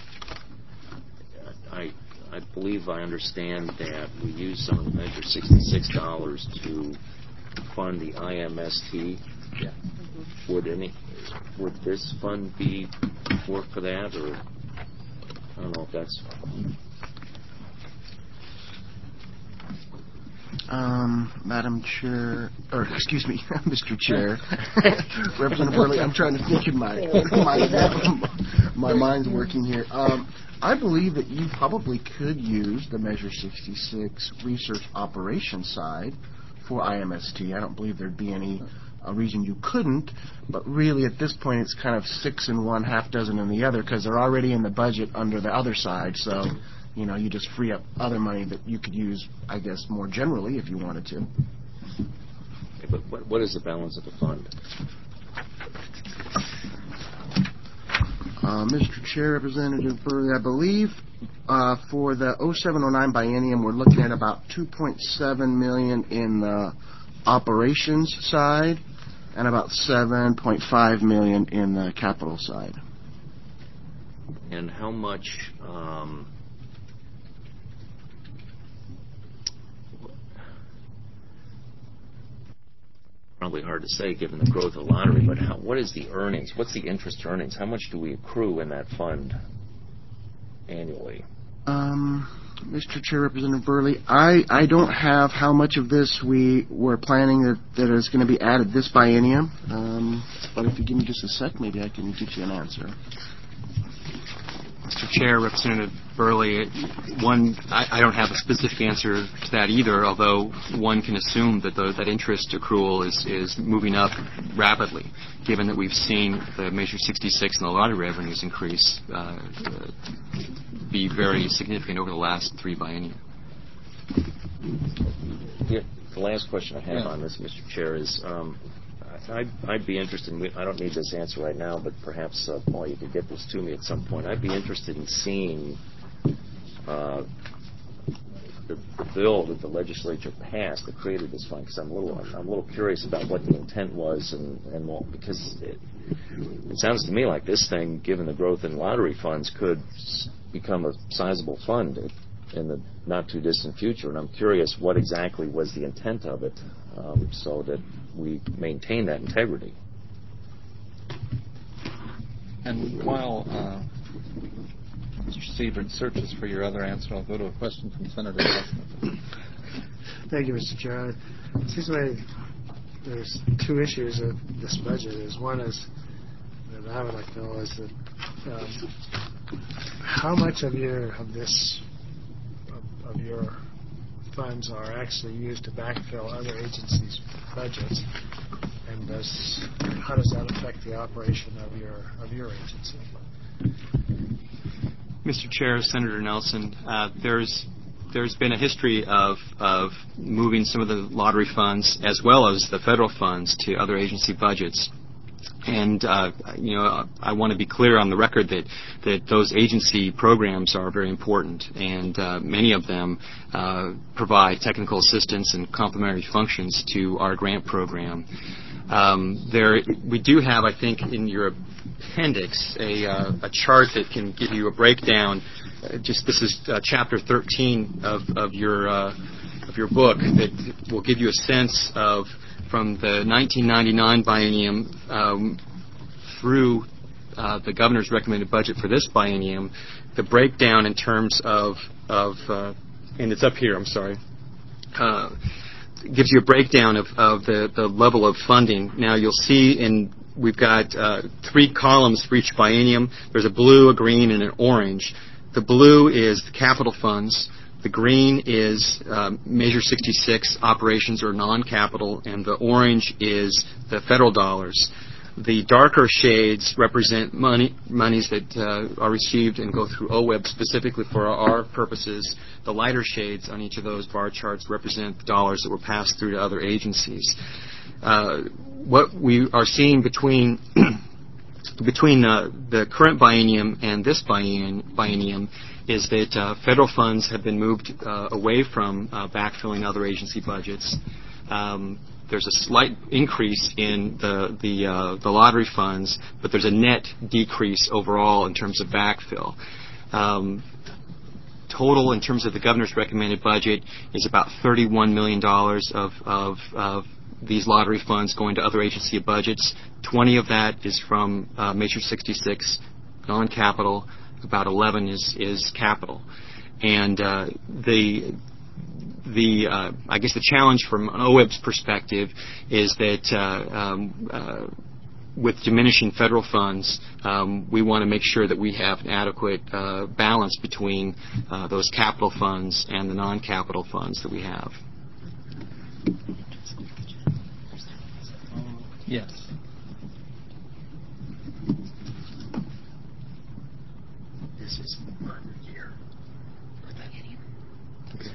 I, I believe I understand that we use some of the Measure sixty-six dollars to fund the I M S T. Yeah. Would any, would this fund be work for that, or I don't know if that's. Um, Madam Chair, or excuse me, Mister Chair, Representative Burley, I'm trying to think in my my, my mind's working here. Um, I believe that you probably could use the Measure sixty-six research operations side for I M S T. I don't believe there'd be any uh, reason you couldn't, but really at this point it's kind of six in one, half dozen in the other, because they're already in the budget under the other side, so you know, you just free up other money that you could use, I guess, more generally if you wanted to. Okay, but what, what is the balance of the fund? Uh, Mister Chair, Representative Burley, I believe uh, for the oh seven oh nine biennium, we're looking at about two point seven million dollars in the operations side and about seven point five million dollars in the capital side. And how much... Um, probably hard to say given the growth of the lottery, but how, what is the earnings? What's the interest earnings? How much do we accrue in that fund annually? Um, Mister Chair, Representative Burley, I, I don't have how much of this we were planning that, that is going to be added this biennium, um, but if you give me just a sec, maybe I can get you an answer. Mister Chair, Representative Burley, one, I, I don't have a specific answer to that either, although one can assume that the, that interest accrual is, is moving up rapidly, given that we've seen the Measure sixty-six and the lottery revenues increase uh, uh, be very significant over the last three biennia. Yeah, the last question I have yeah. on this, Mister Chair, is um, I'd, I'd be interested in, I don't need this answer right now, but perhaps, uh, Paul, you could get this to me at some point. I'd be interested in seeing uh, the, the bill that the legislature passed that created this fund, because I'm a little, I'm a little curious about what the intent was, and, and well, because it, it sounds to me like this thing, given the growth in lottery funds, could s- become a sizable fund in the not-too-distant future, and I'm curious what exactly was the intent of it, um, so that we maintain that integrity. And while uh, Mister Siebert searches for your other answer, I'll go to a question from Senator Nelson. Thank you, Mister Chair. It seems to me there's two issues of this budget. Is one is that I would like to know is that um, how much of your of this of, of your funds are actually used to backfill other agencies' budgets, and does how does that affect the operation of your of your agency? Mister Chair, Senator Nelson, uh, there's there's been a history of of moving some of the lottery funds as well as the federal funds to other agency budgets. And, uh, you know, I want to be clear on the record that, that those agency programs are very important, and uh, many of them uh, provide technical assistance and complementary functions to our grant program. Um, there, we do have, I think, in your appendix, a, uh, a chart that can give you a breakdown. Uh, just this is uh, chapter thirteen of, of your uh, of your book that will give you a sense of, from the nineteen ninety-nine biennium um, through uh, the governor's recommended budget for this biennium, the breakdown in terms of, of uh, and it's up here, I'm sorry, uh, gives you a breakdown of, of the, the level of funding. Now you'll see in, we've got uh, three columns for each biennium. There's a blue, a green, and an orange. The blue is the capital funds. The green is um, Measure sixty-six operations or non-capital, and the orange is the federal dollars. The darker shades represent money monies that uh, are received and go through O W E B specifically for our purposes. The lighter shades on each of those bar charts represent the dollars that were passed through to other agencies. Uh, what we are seeing between between uh, the current biennium and this biennium, biennium is that uh, federal funds have been moved uh, away from uh, backfilling other agency budgets. Um, there's a slight increase in the the, uh, the lottery funds, but there's a net decrease overall in terms of backfill. Um, total, in terms of the governor's recommended budget, is about thirty-one million dollars of, of, of these lottery funds going to other agency budgets. twenty of that is from uh, Measure sixty-six, non-capital. About eleven is, is capital. And uh, the the uh, I guess the challenge from an O W E B's perspective is that uh, um, uh, with diminishing federal funds, um, we want to make sure that we have an adequate uh, balance between uh, those capital funds and the non-capital funds that we have. Yes. This is per year. Okay.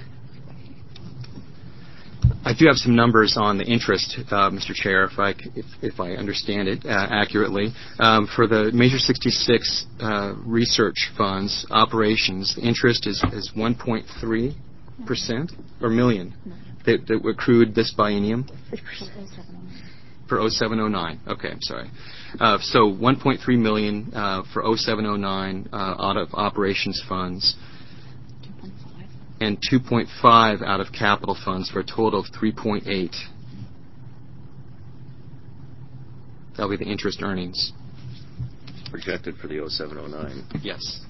I do have some numbers on the interest, uh, Mister Chair, if I, if, if I understand it uh, accurately. Um, for the Measure sixty-six uh, research funds operations, the interest is, is one point three percent or million that, that accrued this biennium. For oh seven oh nine. Okay, I'm sorry. Uh, so one point three million dollars uh, for oh seven oh nine uh, out of operations funds, and two point five out of capital funds for a total of three point eight. That'll be the interest earnings. Projected for the oh seven oh nine. Yes.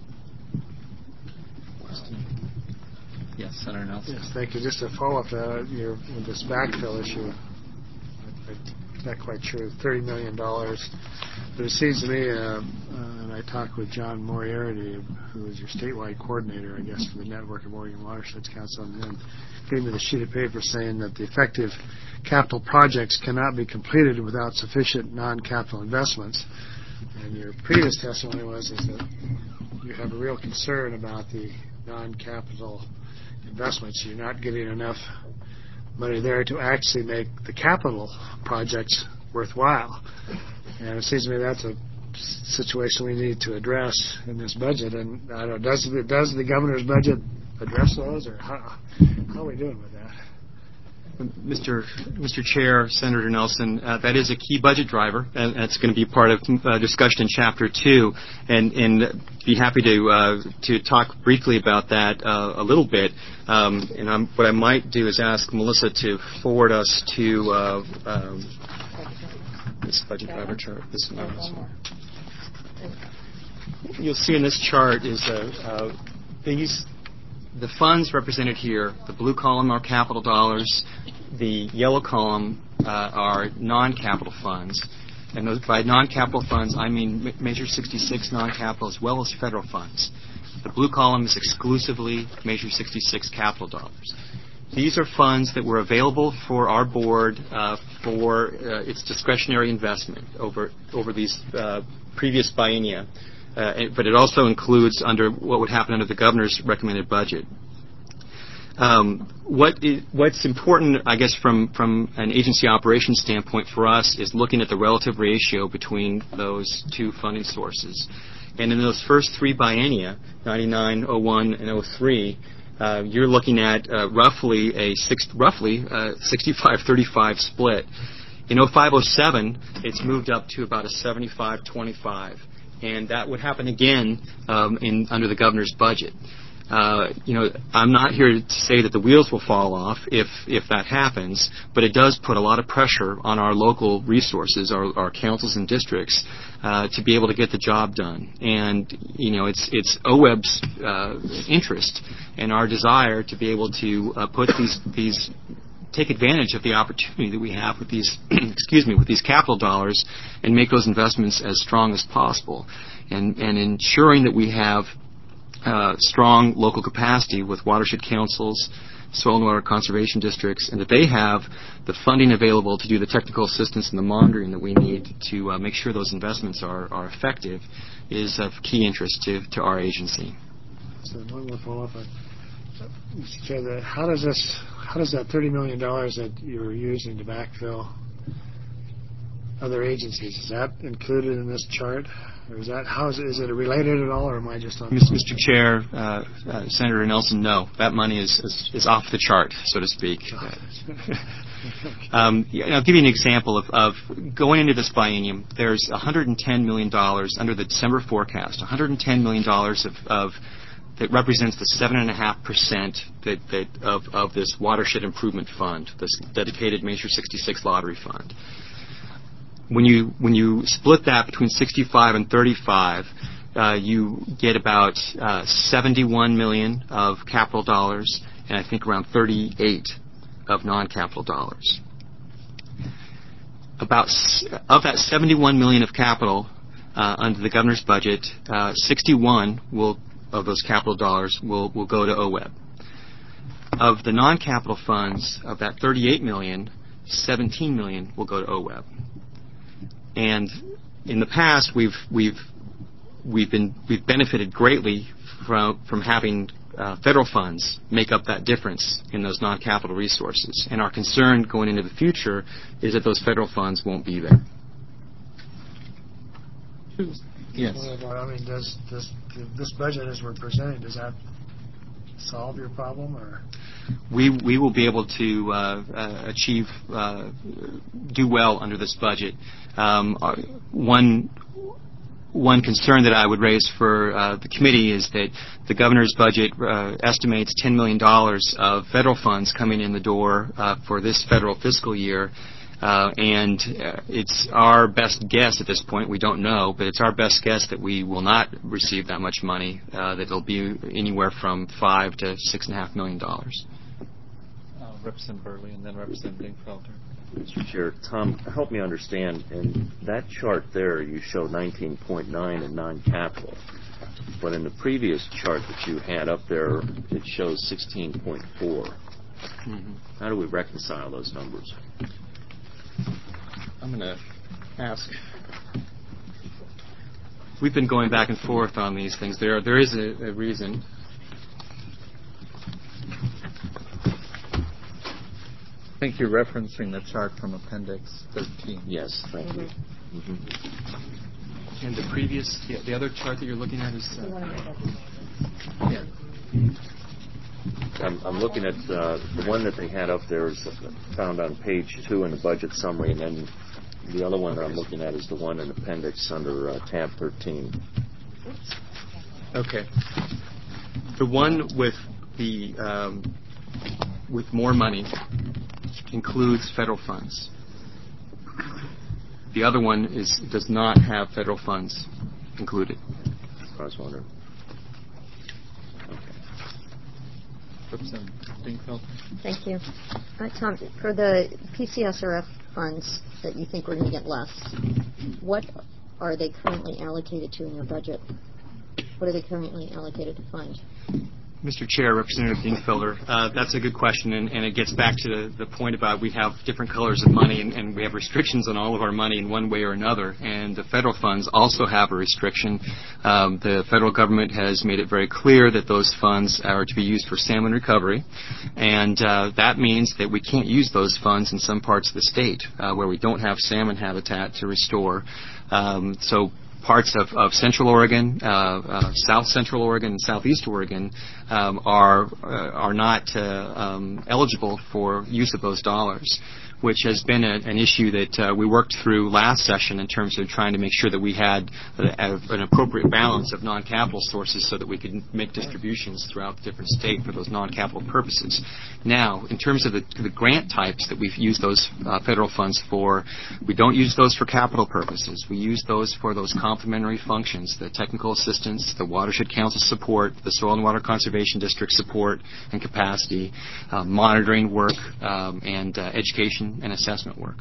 Yes, Senator Nelson. Yes, thank you. Just to follow up uh, your, with this backfill issue, I'm not quite sure, thirty million dollars. But it seems to me, uh, uh, and I talked with John Moriarty, who is your statewide coordinator, I guess, for the network of Oregon Watersheds Council, and then gave me the sheet of paper saying that the effective capital projects cannot be completed without sufficient non-capital investments. And your previous testimony was is that you have a real concern about the non-capital investments. You're not getting enough money there to actually make the capital projects worthwhile. And it seems to me that's a situation we need to address in this budget. And I don't know, does the, does the governor's budget address those, or how, how are we doing with that? Mister Mister Chair, Senator Nelson, uh, that is a key budget driver, and that's going to be part of uh, discussion in Chapter Two, and, and be happy to uh, to talk briefly about that uh, a little bit. Um, and I'm, what I might do is ask Melissa to forward us to uh, um, this budget driver chart. This one. You'll see in this chart is uh, uh, these. The funds represented here, the blue column are capital dollars, the yellow column uh, are non-capital funds. And those, by non-capital funds, I mean Measure sixty-six non-capital as well as federal funds. The blue column is exclusively Measure sixty-six capital dollars. These are funds that were available for our board uh, for uh, its discretionary investment over, over these uh, previous biennia. Uh, but it also includes under what would happen under the governor's recommended budget. Um, what is, what's important, I guess, from, from an agency operations standpoint for us is looking at the relative ratio between those two funding sources. And in those first three biennia, ninety-nine, oh one, and oh three, uh, you're looking at uh, roughly a six, roughly uh, sixty-five thirty-five split. In oh five oh seven, it's moved up to about a seventy-five twenty-five, and that would happen again um, in under the governor's budget. Uh, you know, I'm not here to say that the wheels will fall off if if that happens, but it does put a lot of pressure on our local resources, our, our councils and districts, uh, to be able to get the job done. And you know, it's it's O W E B's uh, interest and our desire to be able to uh, put these these take advantage of the opportunity that we have with these excuse me with these capital dollars and make those investments as strong as possible, and and ensuring that we have Uh, strong local capacity with watershed councils, soil and water conservation districts, and that they have the funding available to do the technical assistance and the monitoring that we need to uh, make sure those investments are, are effective is of key interest to, to our agency. So one more follow-up. Mister Chair, the, how does this, how does that thirty million dollars that you're using to backfill other agencies, is that included in this chart? Or is that how is it, is it related at all, or am I just on? Mister Chair, uh, uh, Senator Nelson, no, that money is, is is off the chart, so to speak. um, I'll give you an example of, of going into this biennium. There's one hundred ten million dollars under the December forecast. one hundred ten million dollars of, of that represents the seven and a half percent that that of of this watershed improvement fund, this dedicated Measure sixty-six lottery fund. When you when you split that between sixty-five and thirty-five, uh, you get about uh, seventy-one million of capital dollars, and I think around thirty-eight of non-capital dollars. About of that seventy-one million of capital uh, under the governor's budget, uh, sixty-one will of those capital dollars will will go to O W E B. Of the non-capital funds, of that thirty-eight million, seventeen million will go to O W E B. And in the past, we've we've we've been we've benefited greatly from from having uh, federal funds make up that difference in those non-capital resources. And our concern going into the future is that those federal funds won't be there. Yes. Well, I mean, does this this budget as we're presenting, does that solve your problem, or? We we will be able to uh, uh, achieve uh, do well under this budget. Um, uh, one one concern that I would raise for uh, the committee is that the governor's budget uh, estimates ten million dollars of federal funds coming in the door uh, for this federal fiscal year. Uh, and uh, it's our best guess at this point, we don't know, but it's our best guess that we will not receive that much money, uh, that it'll be anywhere from five to six and a half million dollars. Uh, Representative Burley and then Representative Dingfelder. Mister Chair, Tom, help me understand. In that chart there, you show nineteen point nine in non-capital. But in the previous chart that you had up there, it shows sixteen point four. Mm-hmm. How do we reconcile those numbers? I'm going to ask. We've been going back and forth on these things. There, there is a, a reason. I think you're referencing the chart from Appendix thirteen. Yes, thank mm-hmm. you. Mm-hmm. And the previous, yeah, the other chart that you're looking at is. Uh, yeah. I'm, I'm looking at uh, the one that they had up there is found on page two in the budget summary, and then the other one that I'm looking at is the one in appendix under uh, tab thirteen. Okay. The one with the um, with more money includes federal funds. The other one is does not have federal funds included. I was wondering. Thank you. Uh, Tom, for the P C S R F funds that you think we're going to get less, what are they currently allocated to in your budget? What are they currently allocated to fund? Mister Chair, Representative Dingfelder, uh, that's a good question, and, and it gets back to the, the point about we have different colors of money, and, and we have restrictions on all of our money in one way or another, and the federal funds also have a restriction. Um, the federal government has made it very clear that those funds are to be used for salmon recovery, and uh, that means that we can't use those funds in some parts of the state uh, where we don't have salmon habitat to restore. Um, so parts of, of Central Oregon, uh, uh, South Central Oregon, and Southeast Oregon um, are uh, are not uh, um, eligible for use of those dollars, which has been a, an issue that uh, we worked through last session in terms of trying to make sure that we had a, a, an appropriate balance of non-capital sources so that we could make distributions throughout the different state for those non-capital purposes. Now, in terms of the, the grant types that we've used those uh, federal funds for, we don't use those for capital purposes. We use those for those complementary functions, the technical assistance, the Watershed Council support, the Soil and Water Conservation District support and capacity, uh, monitoring work, um, and uh, education and assessment work.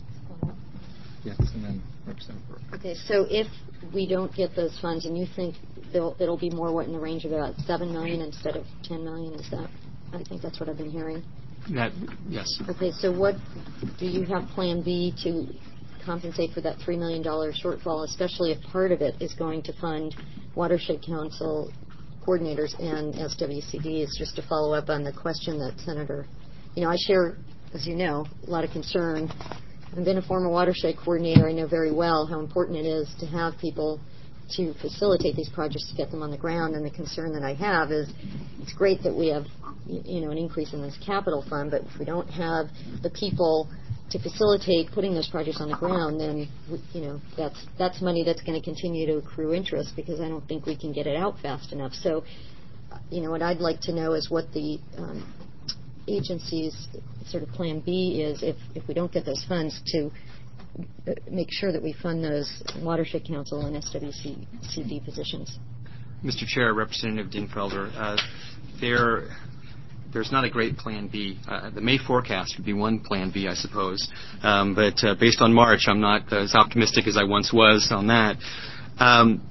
Yes, and then Representative Burke. Okay, so if we don't get those funds, and you think it'll be more, what, in the range of about seven million dollars instead of ten million dollars, is that? I think that's what I've been hearing. That, yes. Okay, so what do you have Plan B to compensate for that three million dollars shortfall, especially if part of it is going to fund Watershed Council coordinators and S W C Ds? Just to follow up on the question that Senator, you know, I share, as you know, a lot of concern. I've been a former watershed coordinator. I know very well how important it is to have people to facilitate these projects, to get them on the ground. And the concern that I have is it's great that we have, you know, an increase in this capital fund, but if we don't have the people to facilitate putting those projects on the ground, then, you know, that's that's money that's going to continue to accrue interest, because I don't think we can get it out fast enough. So, you know, what I'd like to know is what the um, agency's sort of Plan B is if, if we don't get those funds to make sure that we fund those Watershed Council and S W C D positions. Mister Chair, Representative Dingfelder, uh, there, there's not a great Plan B. Uh, the May forecast would be one Plan B, I suppose. Um, but uh, based on March, I'm not as optimistic as I once was on that. Um,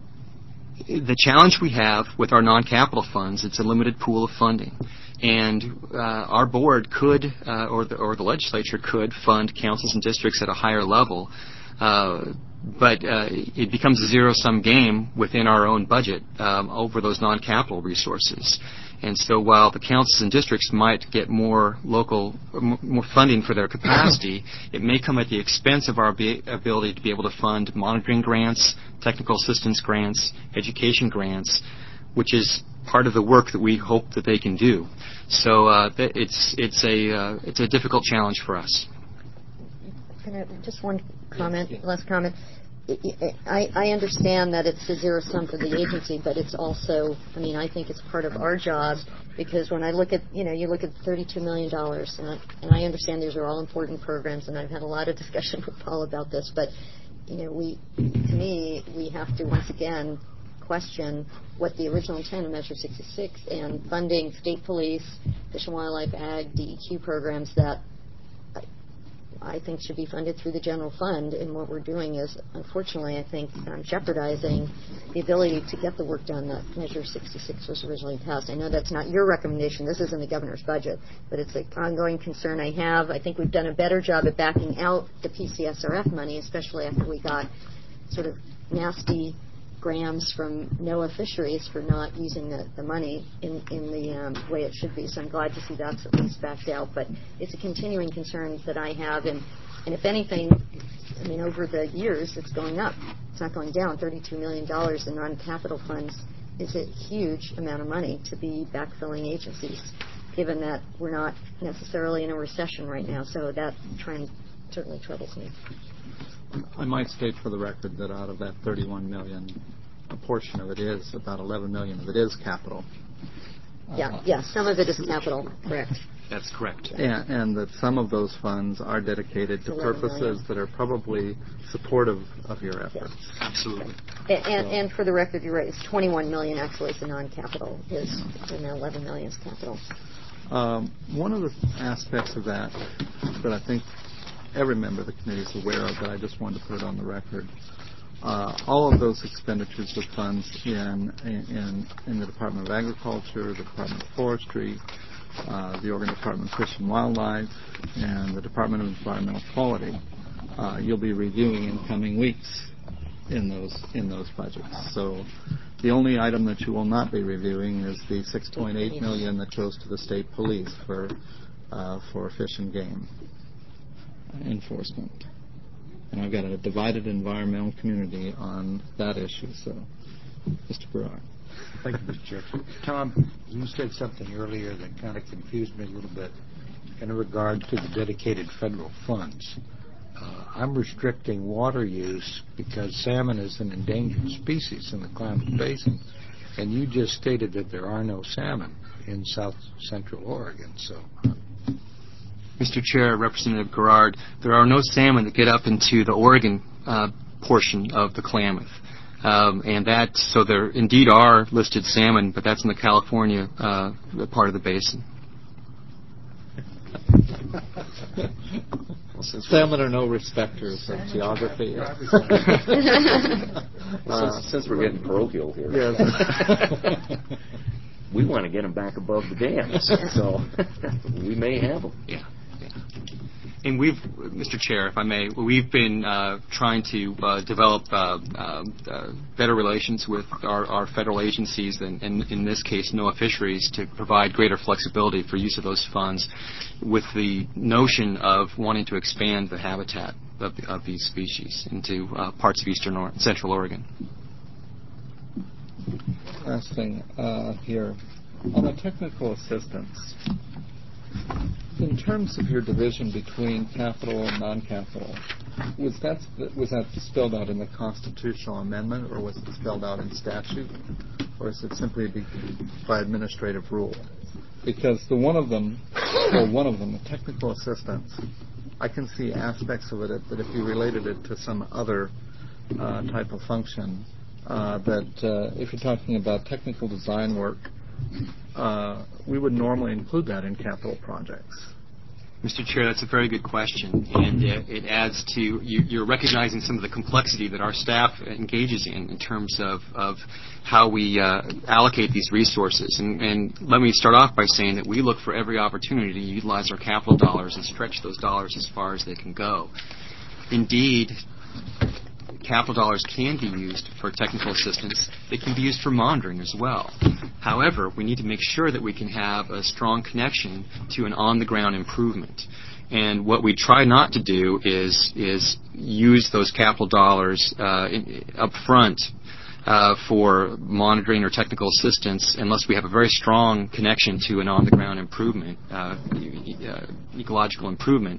the challenge we have with our non-capital funds, it's a limited pool of funding. And uh, our board could, uh, or, the, or the legislature could, fund councils and districts at a higher level, uh, but uh, it becomes a zero-sum game within our own budget um, over those non-capital resources. And so while the councils and districts might get more local, more funding for their capacity, it may come at the expense of our be- ability to be able to fund monitoring grants, technical assistance grants, education grants, which is part of the work that we hope that they can do. So uh, it's it's a uh, it's a difficult challenge for us. Just one comment, yes, yes. last comment. I, I understand that it's a zero sum for the agency, but it's also, I mean, I think it's part of our job, because when I look at, you know, you look at thirty-two million dollars, and I, and I understand these are all important programs, and I've had a lot of discussion with Paul about this, but, you know, we, to me, we have to once again question what the original intent of Measure sixty-six and funding state police, Fish and Wildlife, Ag, D E Q programs that I think should be funded through the general fund. And what we're doing is, unfortunately, I think um, jeopardizing the ability to get the work done that Measure sixty-six was originally passed. I know that's not your recommendation. This isn't the governor's budget, but it's an ongoing concern I have. I think we've done a better job at backing out the P C S R F money, especially after we got sort of nasty grams from NOAA Fisheries for not using the, the money in, in the um, way it should be. So I'm glad to see that's at least backed out. But it's a continuing concern that I have. And, and if anything, I mean, over the years, it's going up. It's not going down. thirty-two million dollars in non-capital funds is a huge amount of money to be backfilling agencies, given that we're not necessarily in a recession right now. So that trend certainly troubles me. I might state for the record that out of that thirty-one million dollars, a portion of it is, about eleven million dollars of it is capital. Yeah, uh, yeah, some of it is capital, correct. That's correct. And, and that some of those funds are dedicated to purposes million. that are probably supportive of your efforts. Yes. Absolutely. And, and, and for the record, you're right, it's twenty-one million dollars actually is the non-capital, is, and eleven million dollars is capital. Um, one of the aspects of that that I think every member of the committee is aware of, but I just wanted to put it on the record, Uh, all of those expenditures of funds in, in, in the Department of Agriculture, the Department of Forestry, uh, the Oregon Department of Fish and Wildlife, and the Department of Environmental Quality, uh, you'll be reviewing in coming weeks in those in those budgets. So the only item that you will not be reviewing is the six point eight million dollars that goes to the state police for uh, for fish and game enforcement. And I've got a divided environmental community on that issue. So, Mister Garrard. Thank you, Mister Chair. Tom, you said something earlier that kind of confused me a little bit in regard to the dedicated federal funds. Uh, I'm restricting water use because salmon is an endangered species in the Klamath Basin, and you just stated that there are no salmon in south central Oregon. So, Mister Chair, Representative Garrard, there are no salmon that get up into the Oregon uh, portion of the Klamath. Um, and that, so there indeed are listed salmon, but that's in the California uh, part of the basin. Well, salmon are no respecters of geography. uh, since, since we're getting parochial here, yes. we want to get them back above the dams, so we may have them. Yeah. yeah. And we've, Mister Chair, if I may, we've been uh, trying to uh, develop uh, uh, uh, better relations with our, our federal agencies, and, and in this case, NOAA Fisheries, to provide greater flexibility for use of those funds, with the notion of wanting to expand the habitat of, of these species into uh, parts of eastern or central Oregon. Last thing uh, here on the technical assistance. In terms of your division between capital and non-capital, was that was that spelled out in the constitutional amendment, or was it spelled out in statute, or is it simply be, by administrative rule? Because the one of them, or one of them, the technical assistance, I can see aspects of it that if you related it to some other uh, type of function, uh, that uh, if you're talking about technical design work, Uh, we would normally include that in capital projects. Mister Chair, that's a very good question, and uh, it adds to, you, you're recognizing some of the complexity that our staff engages in in terms of, of how we uh, allocate these resources. And, and let me start off by saying that we look for every opportunity to utilize our capital dollars and stretch those dollars as far as they can go. Indeed, capital dollars can be used for technical assistance. They can be used for monitoring as well. However, we need to make sure that we can have a strong connection to an on-the-ground improvement. And what we try not to do is is use those capital dollars uh, in, up front uh, for monitoring or technical assistance unless we have a very strong connection to an on-the-ground improvement, uh, uh, ecological improvement,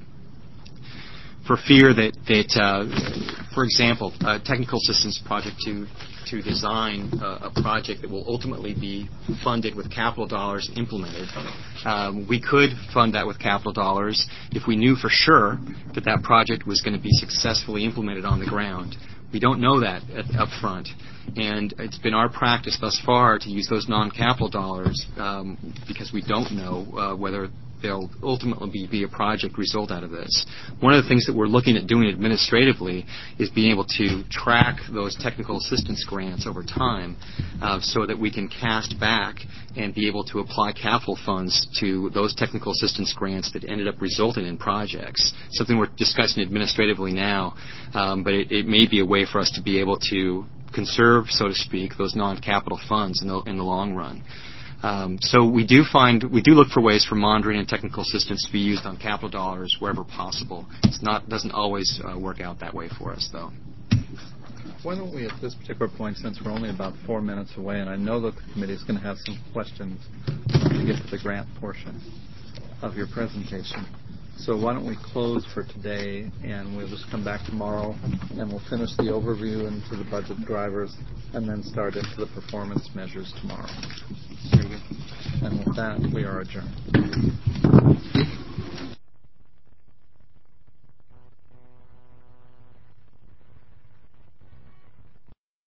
for fear that, that uh, for example, a technical assistance project to to design uh, a project that will ultimately be funded with capital dollars implemented. Um, we could fund that with capital dollars if we knew for sure that that project was going to be successfully implemented on the ground. We don't know that at, up front. And it's been our practice thus far to use those non-capital dollars um, because we don't know uh, whether there'll ultimately be, be a project result out of this. One of the things that we're looking at doing administratively is being able to track those technical assistance grants over time uh, so that we can cast back and be able to apply capital funds to those technical assistance grants that ended up resulting in projects. Something we're discussing administratively now, um, but it, it may be a way for us to be able to conserve, so to speak, those non-capital funds in the, in the long run. Um, so we do find, we do look for ways for monitoring and technical assistance to be used on capital dollars wherever possible. It's not, doesn't always uh, work out that way for us, though. Why don't we, at this particular point, since we're only about four minutes away, and I know that the committee is going to have some questions to get to the grant portion of your presentation. So why don't we close for today, and we'll just come back tomorrow, and we'll finish the overview into the budget drivers, and then start into the performance measures tomorrow. And with that, we are adjourned.